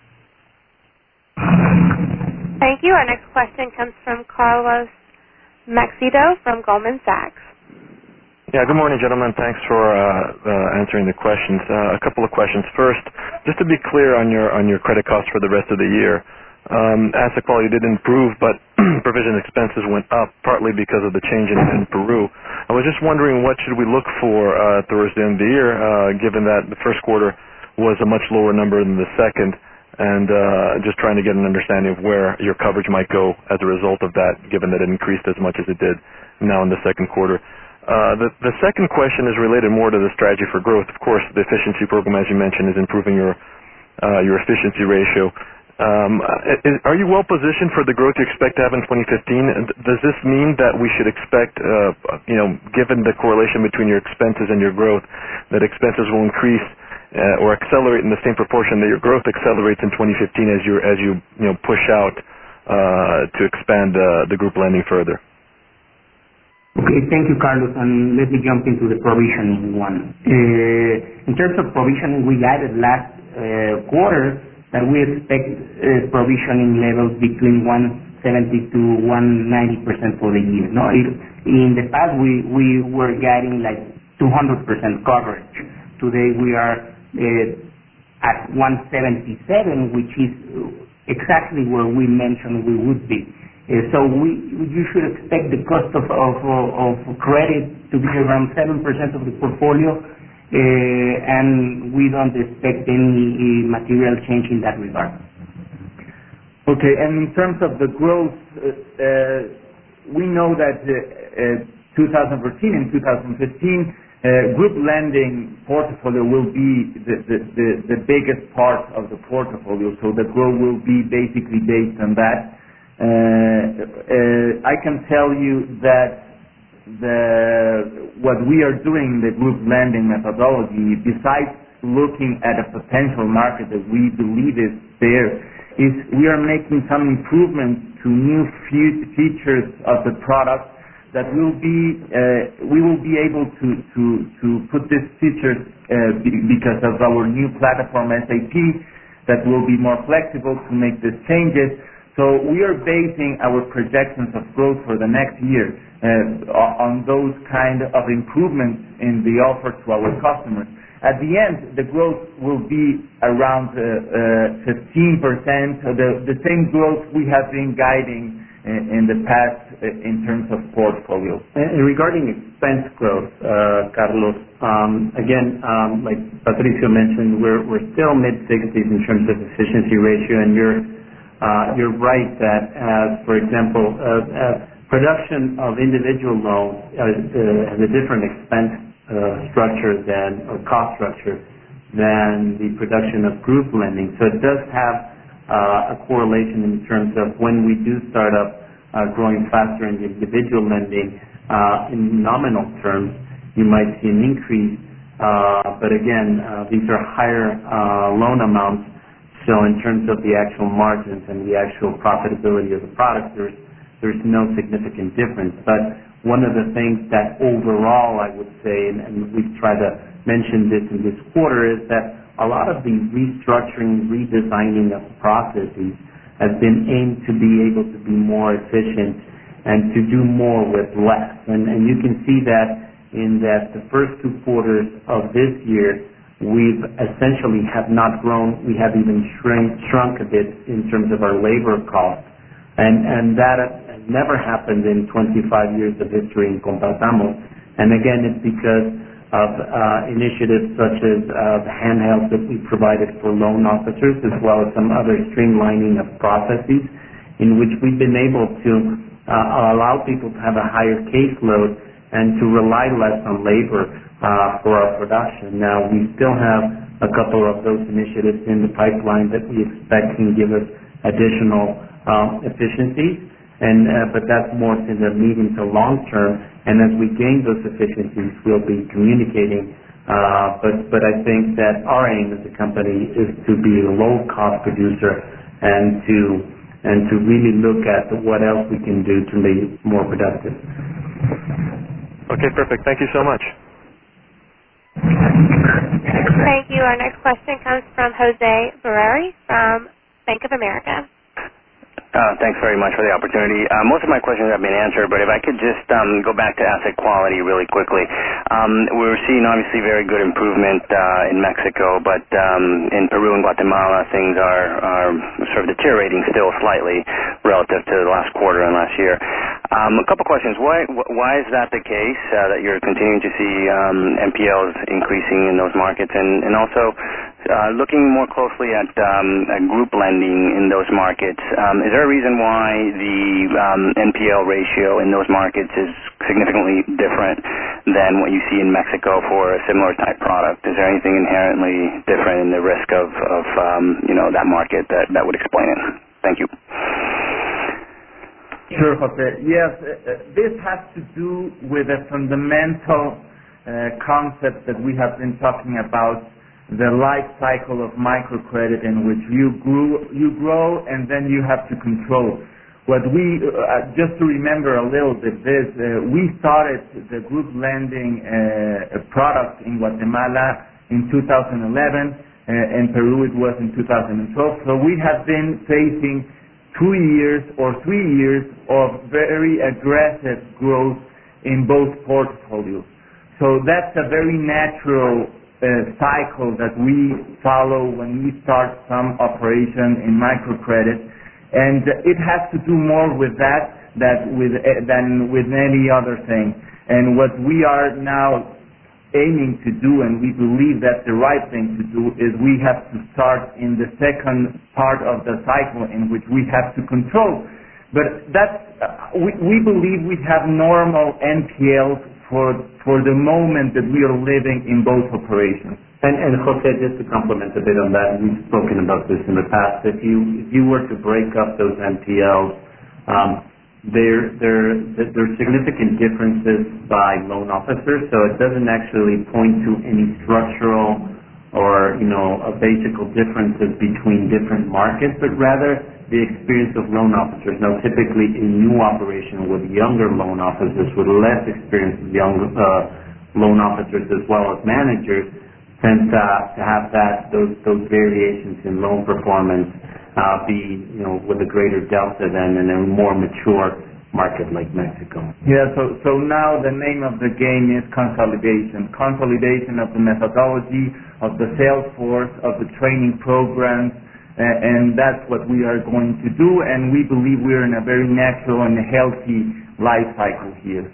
Thank you. Our next question comes from Carlos Maxido from Goldman Sachs. Yeah, good morning, gentlemen. Thanks for uh, uh, answering the questions. Uh, a couple of questions. First, just to be clear on your on your credit costs for the rest of the year, um, asset quality did improve, but provision expenses went up, partly because of the change in, in Peru. I was just wondering, what should we look for uh, towards the end of the year, uh, given that the first quarter was a much lower number than the second? And uh, just trying to get an understanding of where your coverage might go as a result of that, given that it increased as much as it did now in the second quarter. Uh, the, the second question is related more to the strategy for growth. Of course, the efficiency program, as you mentioned, is improving your uh, your efficiency ratio. Um, is, are you well positioned for the growth you expect to have in twenty fifteen? Does this mean that we should expect, uh, you know, given the correlation between your expenses and your growth, that expenses will increase Uh, or accelerate in the same proportion that your growth accelerates in twenty fifteen as you as you you know push out uh, to expand uh, the group lending further? Okay, thank you, Carlos, and let me jump into the provisioning one. Uh, in terms of provisioning, we guided last uh, quarter that we expect uh, provisioning levels between one seventy to one ninety percent for the year. No, it, in the past we we were guiding like two hundred percent coverage. Today we are Uh, at one seventy-seven, which is exactly where we mentioned we would be. Uh, so we, you should expect the cost of, of, of credit to be around seven percent of the portfolio, uh, and we don't expect any uh, material change in that regard. Okay, and in terms of the growth, uh, uh, we know that uh, uh, twenty fourteen and twenty fifteen Uh, group lending portfolio will be the, the, the, the biggest part of the portfolio, so the growth will be basically based on that. Uh, uh, I can tell you that the, what we are doing in the group lending methodology, besides looking at a potential market that we believe is there, is we are making some improvements to new fe- features of the product that will be uh, we will be able to to to put these features uh, be, because of our new platform S A P that will be more flexible to make these changes. So we are basing our projections of growth for the next year uh, on those kind of improvements in the offer to our customers. At the end, the growth will be around uh, uh, fifteen percent, the the same growth we have been guiding in the past in terms of portfolio. And regarding expense growth, uh, Carlos, um, again, um, like Patricio mentioned, we're we're still mid-sixties in terms of efficiency ratio, and you're uh, you're right that, as for example, uh, uh, production of individual loans uh, uh, has a different expense uh, structure than or cost structure than the production of group lending. So it does have Uh, a correlation in terms of when we do start up uh, growing faster in the individual lending, uh, in nominal terms, you might see an increase. Uh, but again, uh, these are higher uh, loan amounts, so in terms of the actual margins and the actual profitability of the product, there's there's no significant difference. But one of the things that overall I would say, and, and we've tried to mention this in this quarter, is that a lot of the restructuring, redesigning of processes has been aimed to be able to be more efficient and to do more with less. And, and you can see that in that the first two quarters of this year, we've essentially have not grown. We have even shrink, shrunk a bit in terms of our labor costs. And, and that has never happened in twenty-five years of history in Compartamos. And again, it's because of uh, initiatives such as uh, the handhelds that we provided for loan officers, as well as some other streamlining of processes in which we've been able to uh, allow people to have a higher caseload and to rely less on labor uh, for our production. Now, we still have a couple of those initiatives in the pipeline that we expect can give us additional um, efficiencies, and uh, but that's more in the medium to long term. And as we gain those efficiencies, we'll be communicating. Uh, but but I think that our aim as a company is to be a low-cost producer and to and to really look at what else we can do to be more productive. Okay, perfect. Thank you so much. Thank you. Our next question comes from Jose Barreri from Bank of America. Uh, thanks very much for the opportunity. Uh, most of my questions have been answered, but if I could just um, go back to asset quality really quickly. Um, we're seeing obviously very good improvement uh, in Mexico, but um, in Peru and Guatemala things are, are sort of deteriorating still slightly relative to the last quarter and last year. Um, a couple questions. Why why is that the case, uh, that you're continuing to see um, M P Ls increasing in those markets? And, and also, uh, looking more closely at, um, at group lending in those markets, um, is there a reason why the um, N P L ratio in those markets is significantly different than what you see in Mexico for a similar type product? Is there anything inherently different in the risk of, of um, you know, that market that, that would explain it? Thank you. Sure, Jose. Yes, uh, this has to do with a fundamental uh, concept that we have been talking about, the life cycle of microcredit, in which you grew, you grow and then you have to control. What we, uh, just to remember a little bit this, uh, we started the group lending uh, product in Guatemala in two thousand eleven, uh, in Peru it was in two thousand twelve, so we have been facing two years or three years of very aggressive growth in both portfolios. So that's a very natural uh, cycle that we follow when we start some operation in microcredit, and it has to do more with that that with, uh, than with any other thing. And what we are now aiming to do, and we believe that's the right thing to do, is we have to start in the second part of the cycle in which we have to control. But that's, uh, we, we believe we have normal N P Ls for for the moment that we are living in both operations. And, and Jose, just to complement a bit on that, we've spoken about this in the past. If you if you were to break up those N P Ls, um, There, there, there are significant differences by loan officers, so it doesn't actually point to any structural or, you know, a basic differences between different markets, but rather the experience of loan officers. Now, typically in new operation with younger loan officers with less experience with young uh, loan officers as well as managers tend to, to have that those those variations in loan performance Uh, be, you know, with a greater delta than in a more mature market like Mexico. Yeah, so, so now the name of the game is consolidation. Consolidation of the methodology, of the sales force, of the training programs, uh, and that's what we are going to do, and we believe we're in a very natural and healthy life cycle here.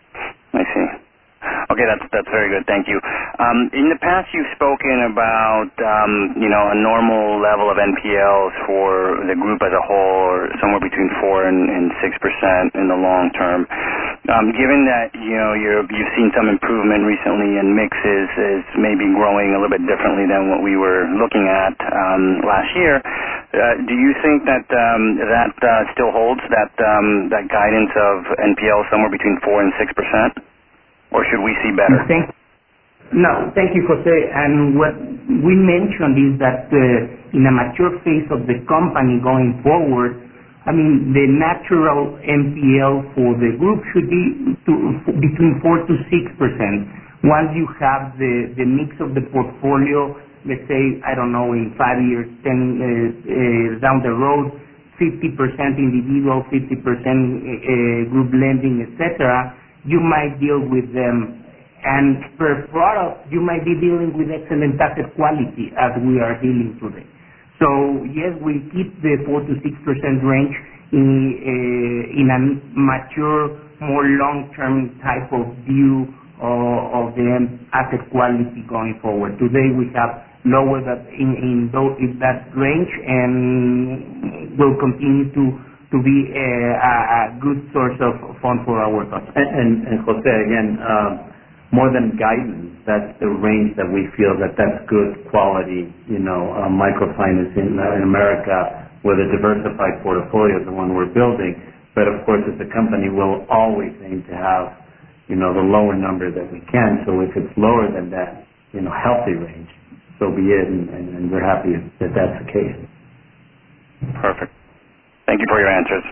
I see. Okay, that's that's very good. Thank you. Um, in the past, you've spoken about um, you know, a normal level of N P Ls for the group as a whole, or somewhere between four and, and six percent in the long term. Um, given that you know you're, you've seen some improvement recently, and mix is, is maybe growing a little bit differently than what we were looking at um, last year. Uh, do you think that um, that uh, still holds, that um, that guidance of N P L somewhere between four and six percent? Or should we see better? Thank, no, thank you, Jose. And what we mentioned is that uh, in a mature phase of the company going forward, I mean, the natural N P L for the group should be to, between four to six percent. Once you have the, the mix of the portfolio, let's say, I don't know, in five years, ten uh, uh, down the road, fifty percent individual, fifty percent uh, group lending, et cetera, you might deal with them. And per product, you might be dealing with excellent asset quality as we are dealing today. So yes, we keep the four to six percent range in, uh, in a mature, more long-term type of view of, of the asset quality going forward. Today we have lower that in, in, those, in that range and will continue to, to be a, a, a good source of fund for our customers. And, and, and Jose, again, uh, more than guidance, that's the range that we feel that that's good quality, you know, uh, microfinance in, uh, in America with a diversified portfolio, the one we're building. But of course, as a company, we'll always aim to have, you know, the lower number that we can. So if it's lower than that, you know, healthy range, so be it, and, and, and we're happy that that's the case. Perfect. Thank you for your answers.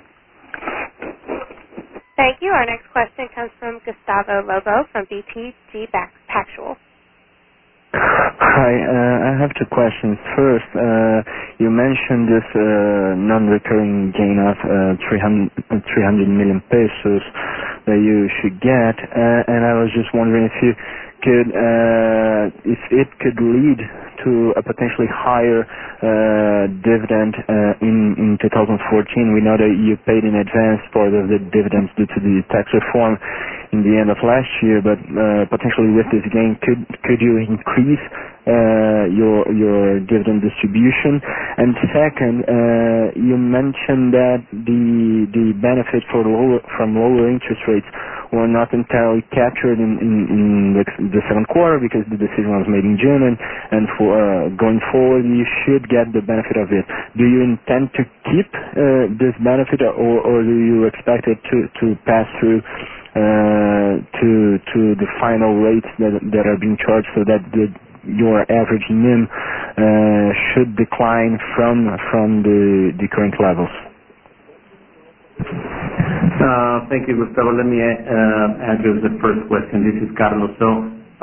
Thank you. Our next question comes from Gustavo Lobo from B T G Pactual. Hi, uh, I have two questions. First, uh, you mentioned this uh, non-recurring gain of uh, three hundred million pesos that you should get, uh, and I was just wondering if you could, uh, if it could lead to a potentially higher uh, dividend uh, in in two thousand fourteen. We know that you paid in advance part of the dividends due to the tax reform in the end of last year, but uh, potentially with this gain, could could you increase uh, your your dividend distribution? And second, uh, you mentioned that the the benefit for lower, from lower interest rates were not entirely captured in, in, in the, the second quarter because the decision was made in June, and, and for uh, going forward you should get the benefit of it. Do you intend to keep uh, this benefit, or, or do you expect it to, to pass through uh, to to the final rates that, that are being charged, so that the, your average N I M uh, should decline from from the, the current levels? Uh, thank you, Gustavo. Let me uh, address the first question. This is Carlos. So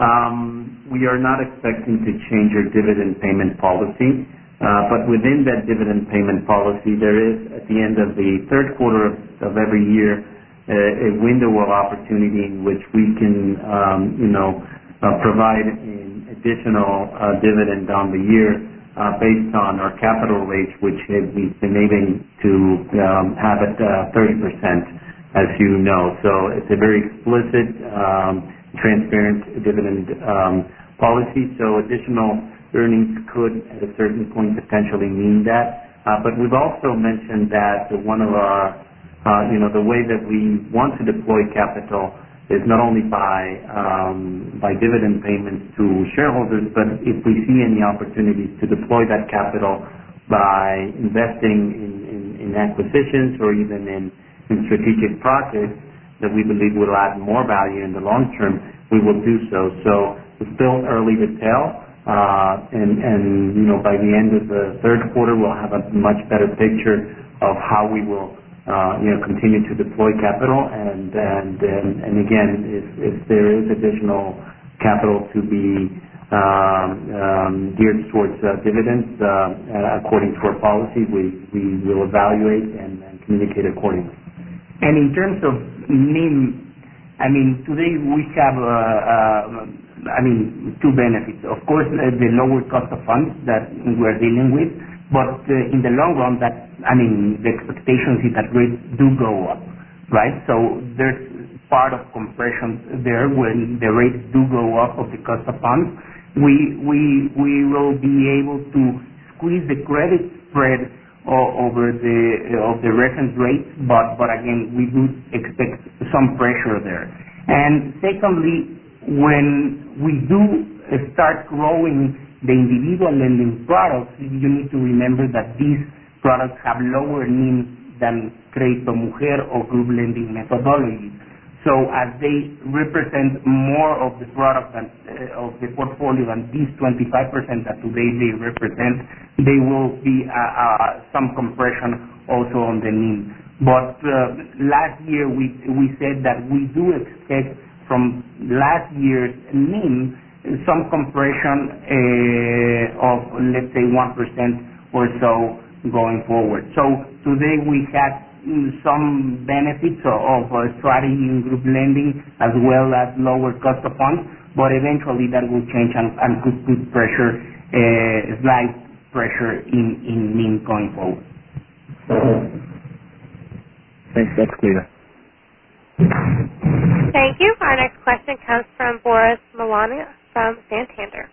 um, we are not expecting to change our dividend payment policy, uh, but within that dividend payment policy, there is, at the end of the third quarter of, of every year, uh, a window of opportunity in which we can, um, you know, uh, provide an additional uh, dividend on the year Uh, based on our capital rates, which have, we've been able to um, have at uh, thirty percent, as you know. So it's a very explicit, um, transparent dividend um, policy. So additional earnings could, at a certain point, potentially mean that. Uh, but we've also mentioned that one of our, uh, you know, the way that we want to deploy capital is not only by um, by dividend payments to shareholders, but if we see any opportunities to deploy that capital by investing in, in, in acquisitions or even in, in strategic projects that we believe will add more value in the long term, we will do so. So it's still early to tell, uh, and, and you know, by the end of the third quarter, we'll have a much better picture of how we will Uh, you know, continue to deploy capital, and and and, and again, if, if there is additional capital to be um, um, geared towards uh, dividends, uh, uh, according to our policy, we we will evaluate and, and communicate accordingly. And in terms of N I M, I mean, today we have, uh, uh, I mean, two benefits. Of course, uh, the lower cost of funds that we're dealing with, but uh, in the long run, that I mean, the expectations is that rates do go up, right? So there's part of compression there when the rates do go up of the cost of funds. We we we will be able to squeeze the credit spread o- over the uh, of the reference rates, but but again, we do expect some pressure there. And secondly, when we do uh, start growing the individual lending products, you need to remember that these products have lower N I M than Crédito Mujer or group lending methodologies. So as they represent more of the product than, uh, of the portfolio than these twenty-five percent that today they represent, they will be uh, uh, some compression also on the N I M. But uh, last year we we said that we do expect from last year's N I M some compression uh, of, let's say, one percent or so going forward. So today we had some benefits of uh, strategy in group lending as well as lower cost of funds, but eventually that will change and, and could put pressure, uh, slight pressure in, in N I M going forward. Thanks, that's clear. Thank you. Our next question comes from Boris Milana from Santander.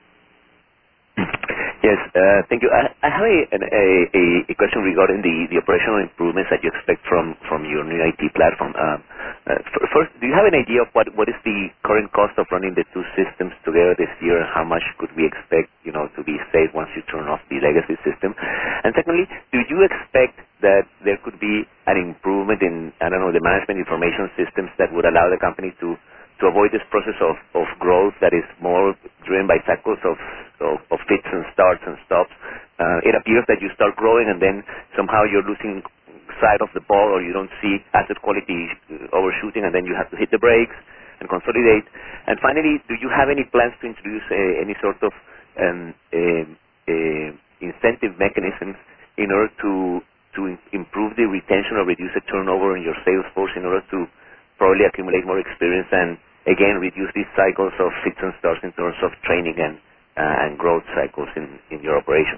Yes, uh, thank you. I, I have a, a, a question regarding the, the operational improvements that you expect from, from your new I T platform. Um, uh, first, do you have an idea of what, what is the current cost of running the two systems together this year, and how much could we expect, you know, to be saved once you turn off the legacy system? And secondly, do you expect that there could be an improvement in, I don't know, the management information systems that would allow the company to to avoid this process of, of growth that is more driven by cycles of, of, of fits and starts and stops? Uh, it appears that you start growing and then somehow you're losing sight of the ball, or you don't see asset quality overshooting, and then you have to hit the brakes and consolidate. And finally, do you have any plans to introduce uh, any sort of um, uh, uh, incentive mechanisms in order to, to improve the retention or reduce the turnover in your sales force, in order to probably accumulate more experience and, again, reduce these cycles of fits and starts in terms of training and, uh, and growth cycles in, in your operations?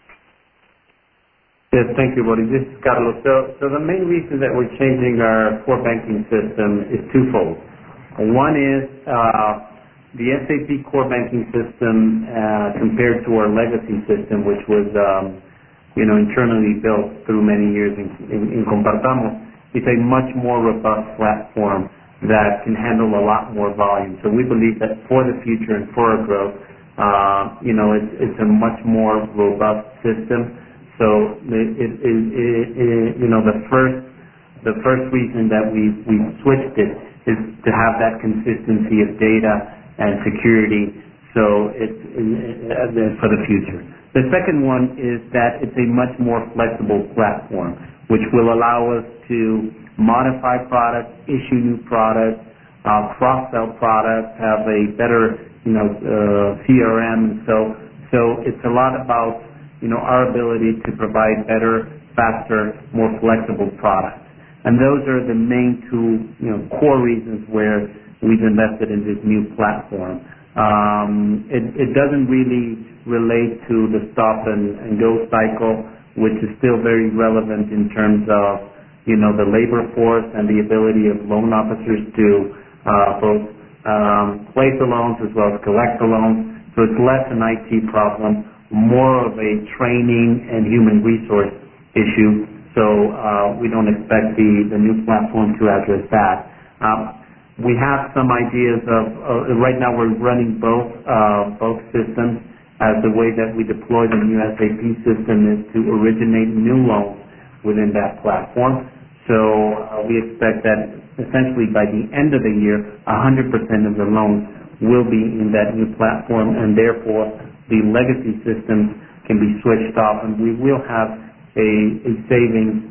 Yes, thank you, Boris. This is Carlos. So, so the main reason that we're changing our core banking system is twofold. One is uh, the S A P core banking system uh, compared to our legacy system, which was um, you know, internally built through many years in, in, in Compartamos. It's a much more robust platform that can handle a lot more volume. So we believe that for the future and for our growth, uh, you know, it's, it's a much more robust system. So it, it, it, it, you know, the first the first reason that we we switched it is to have that consistency of data and security. So it's it, it, for the future. The second one is that it's a much more flexible platform, which will allow us to modify products, issue new products, uh, cross-sell products, have a better, you know, uh, C R M. So, so it's a lot about, you know, our ability to provide better, faster, more flexible products. And those are the main two, you know, core reasons where we've invested in this new platform. Um, it, it doesn't really relate to the stop and, and go cycle, which is still very relevant in terms of, you know, the labor force and the ability of loan officers to uh, both um, place the loans as well as collect the loans. So it's less an I T problem, more of a training and human resource issue. So uh, we don't expect the, the new platform to address that. Um, we have some ideas of, uh, right now we're running both, uh, both systems, as the way that we deploy the new S A P system is to originate new loans within that platform. So uh, we expect that essentially by the end of the year, one hundred percent of the loans will be in that new platform, and therefore the legacy systems can be switched off, and we will have a, a savings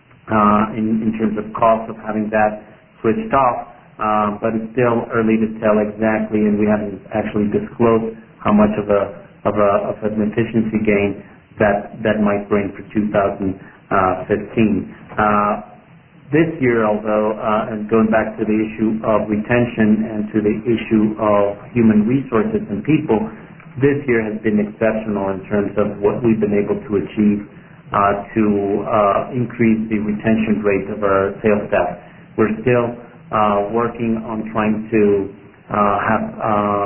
uh, in, in terms of cost of having that switched off, uh, but it's still early to tell exactly, and we haven't actually disclosed how much of a of a of an efficiency gain that that might bring for two thousand fifteen. Uh, this year, although, uh, and going back to the issue of retention and to the issue of human resources and people, this year has been exceptional in terms of what we've been able to achieve uh, to uh, increase the retention rate of our sales staff. We're still uh, working on trying to uh, have uh,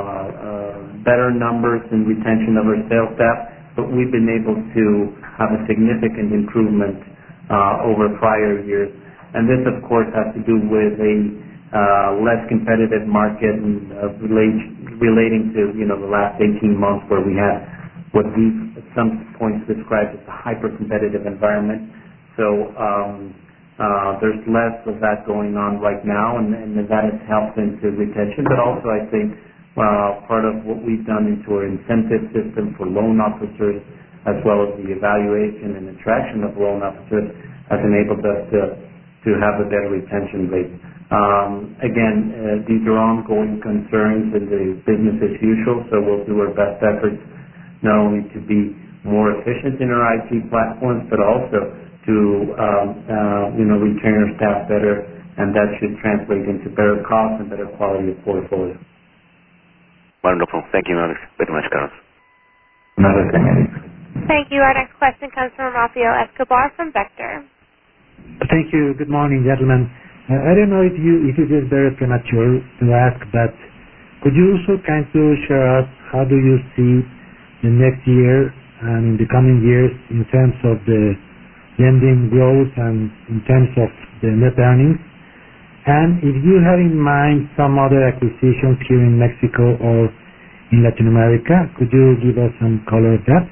uh, better numbers in retention of our sales staff, but we've been able to have a significant improvement uh, over prior years. And this, of course, has to do with a uh, less competitive market and uh, relate, relating to, you know, the last eighteen months where we had what we've at some points described as a hyper-competitive environment. So um, uh, there's less of that going on right now, and, and that has helped into retention. But also, I think uh, part of what we've done into our incentive system for loan officers as well as the evaluation and attraction of loan officers has enabled us to, to have a better retention rate. Um, again, uh, these are ongoing concerns in the business as usual, so we'll do our best efforts not only to be more efficient in our I T platforms, but also to um, uh, you know retain our staff better, and that should translate into better cost and better quality of portfolio. Wonderful. Thank you very much, Carlos. Another thing. Thank you. Our next question comes from Rafael Escobar from Vector. Thank you. Good morning, gentlemen. Uh, I don't know if you if it is very premature to ask, but could you also kind of share us how do you see the next year and in the coming years in terms of the lending growth and in terms of the net earnings? And if you have in mind some other acquisitions here in Mexico or in Latin America, could you give us some color of that?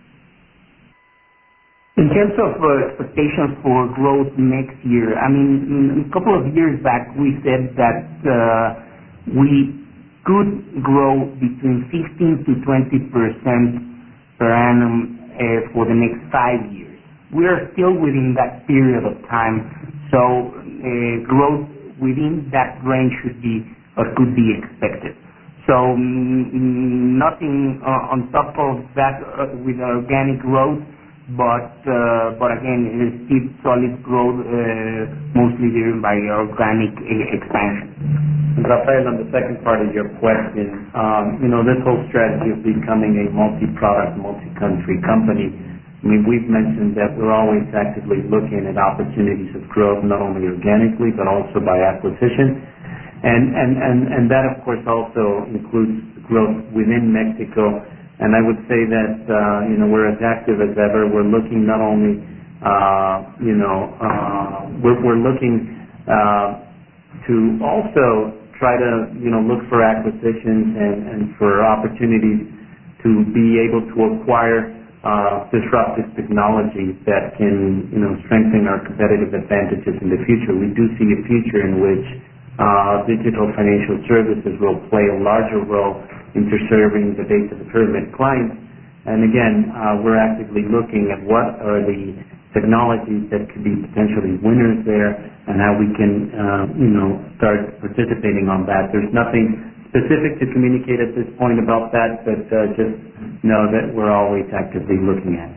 In terms of uh, expectations for growth next year, I mean, a couple of years back we said that uh, we could grow between fifteen to twenty percent per annum uh, for the next five years. We are still within that period of time, so uh, growth within that range should be or could be expected. So mm, nothing uh, on top of that uh, with organic growth, but uh, but again, it is still solid growth, uh, mostly driven by organic e- expansion. Rafael, on the second part of your question, um, you know, this whole strategy of becoming a multi-product, multi-country company, I mean, we've mentioned that we're always actively looking at opportunities of growth, not only organically, but also by acquisition. And, and, and, and that, of course, also includes growth within Mexico. And I would say that, uh, you know, we're as active as ever. We're looking not only, uh, you know, uh, we're, we're looking uh, to also try to, you know, look for acquisitions and, and for opportunities to be able to acquire uh, disruptive technology that can, you know, strengthen our competitive advantages in the future. We do see a future in which uh, digital financial services will play a larger role into serving the base of the pyramid clients. And again, uh, we're actively looking at what are the technologies that could be potentially winners there and how we can, uh, you know, start participating on that. There's nothing specific to communicate at this point about that, but uh, just know that we're always actively looking at it.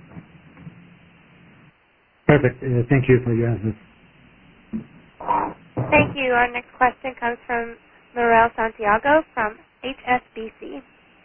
Perfect. Uh, thank you for your answers. Thank you. Our next question comes from Morel Santiago from H S B C.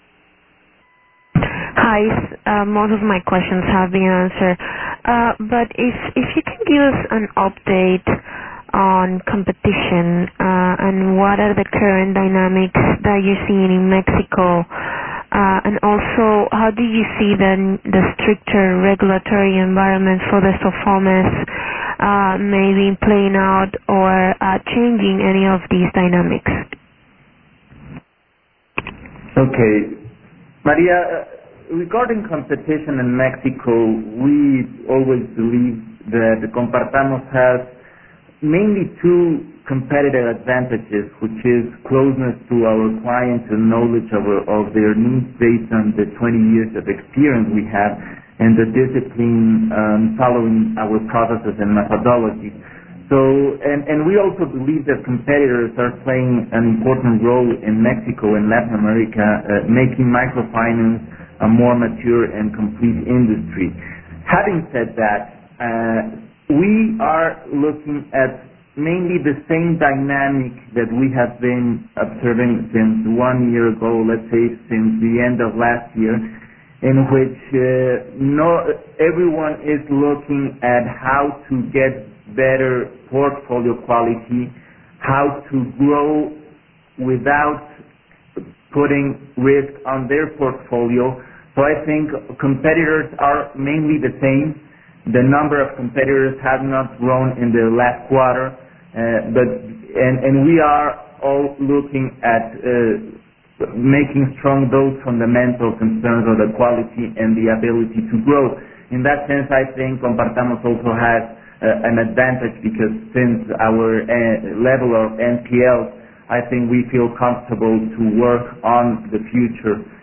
Hi, uh, most of my questions have been answered, uh, but if if you can give us an update on competition uh, and what are the current dynamics that you're seeing in Mexico, uh, and also how do you see the the stricter regulatory environment for the SOFOMES uh, maybe playing out or uh, changing any of these dynamics? Okay, Maria. Regarding competition in Mexico, we always believe that Compartamos has mainly two competitive advantages, which is closeness to our clients and knowledge of, of their needs based on the twenty years of experience we have, and the discipline um, following our processes and methodologies. So, and, and we also believe that competitors are playing an important role in Mexico and Latin America, uh, making microfinance a more mature and complete industry. Having said that, uh, we are looking at mainly the same dynamic that we have been observing since one year ago, let's say since the end of last year, in which uh, no, everyone is looking at how to get better portfolio quality, how to grow without putting risk on their portfolio. So I think competitors are mainly the same. The number of competitors have not grown in the last quarter, uh, but and, and we are all looking at uh, making strong those fundamental concerns of the quality and the ability to grow. In that sense, I think Compartamos also has uh, an advantage because since our uh, level of N P Ls, I think we feel comfortable to work on the future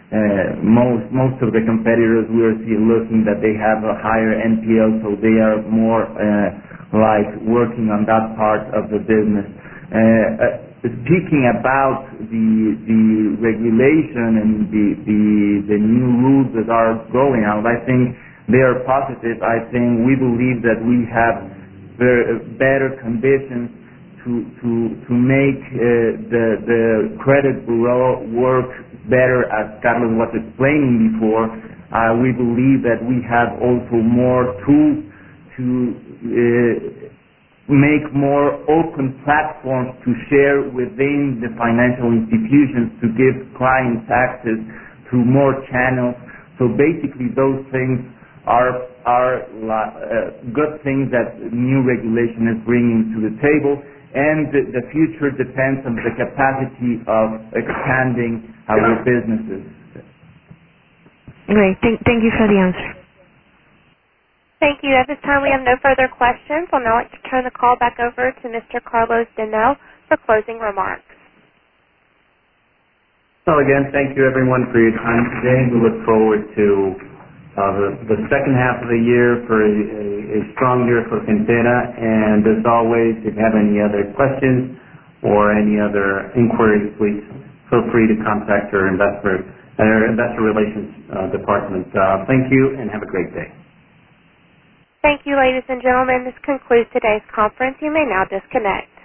Uh, most most of the competitors we are see, looking that they have a higher N P L, so they are more uh, like working on that part of the business. Uh, uh, speaking about the the regulation and the, the the new rules that are going out, I think they are positive. I think we believe that we have very, better conditions to to to make uh, the the credit bureau work better, as Carlos was explaining before. Uh, we believe that we have also more tools to uh, make more open platforms to share within the financial institutions to give clients access to more channels. So basically those things are, are uh, good things that new regulation is bringing to the table. And the, the future depends on the capacity of expanding our businesses. Great. Thank, thank you for the answer. Thank you. At this time, we have no further questions. I'll now like to turn the call back over to Mister Carlos Denel for closing remarks. Well, again, thank you everyone for your time today. We look forward to uh, the, the second half of the year for a, a, a strong year for Gentera. And as always, if you have any other questions or any other inquiries, please feel free to contact our investor, our investor relations uh, department. Uh, thank you and have a great day. Thank you, ladies and gentlemen. This concludes today's conference. You may now disconnect.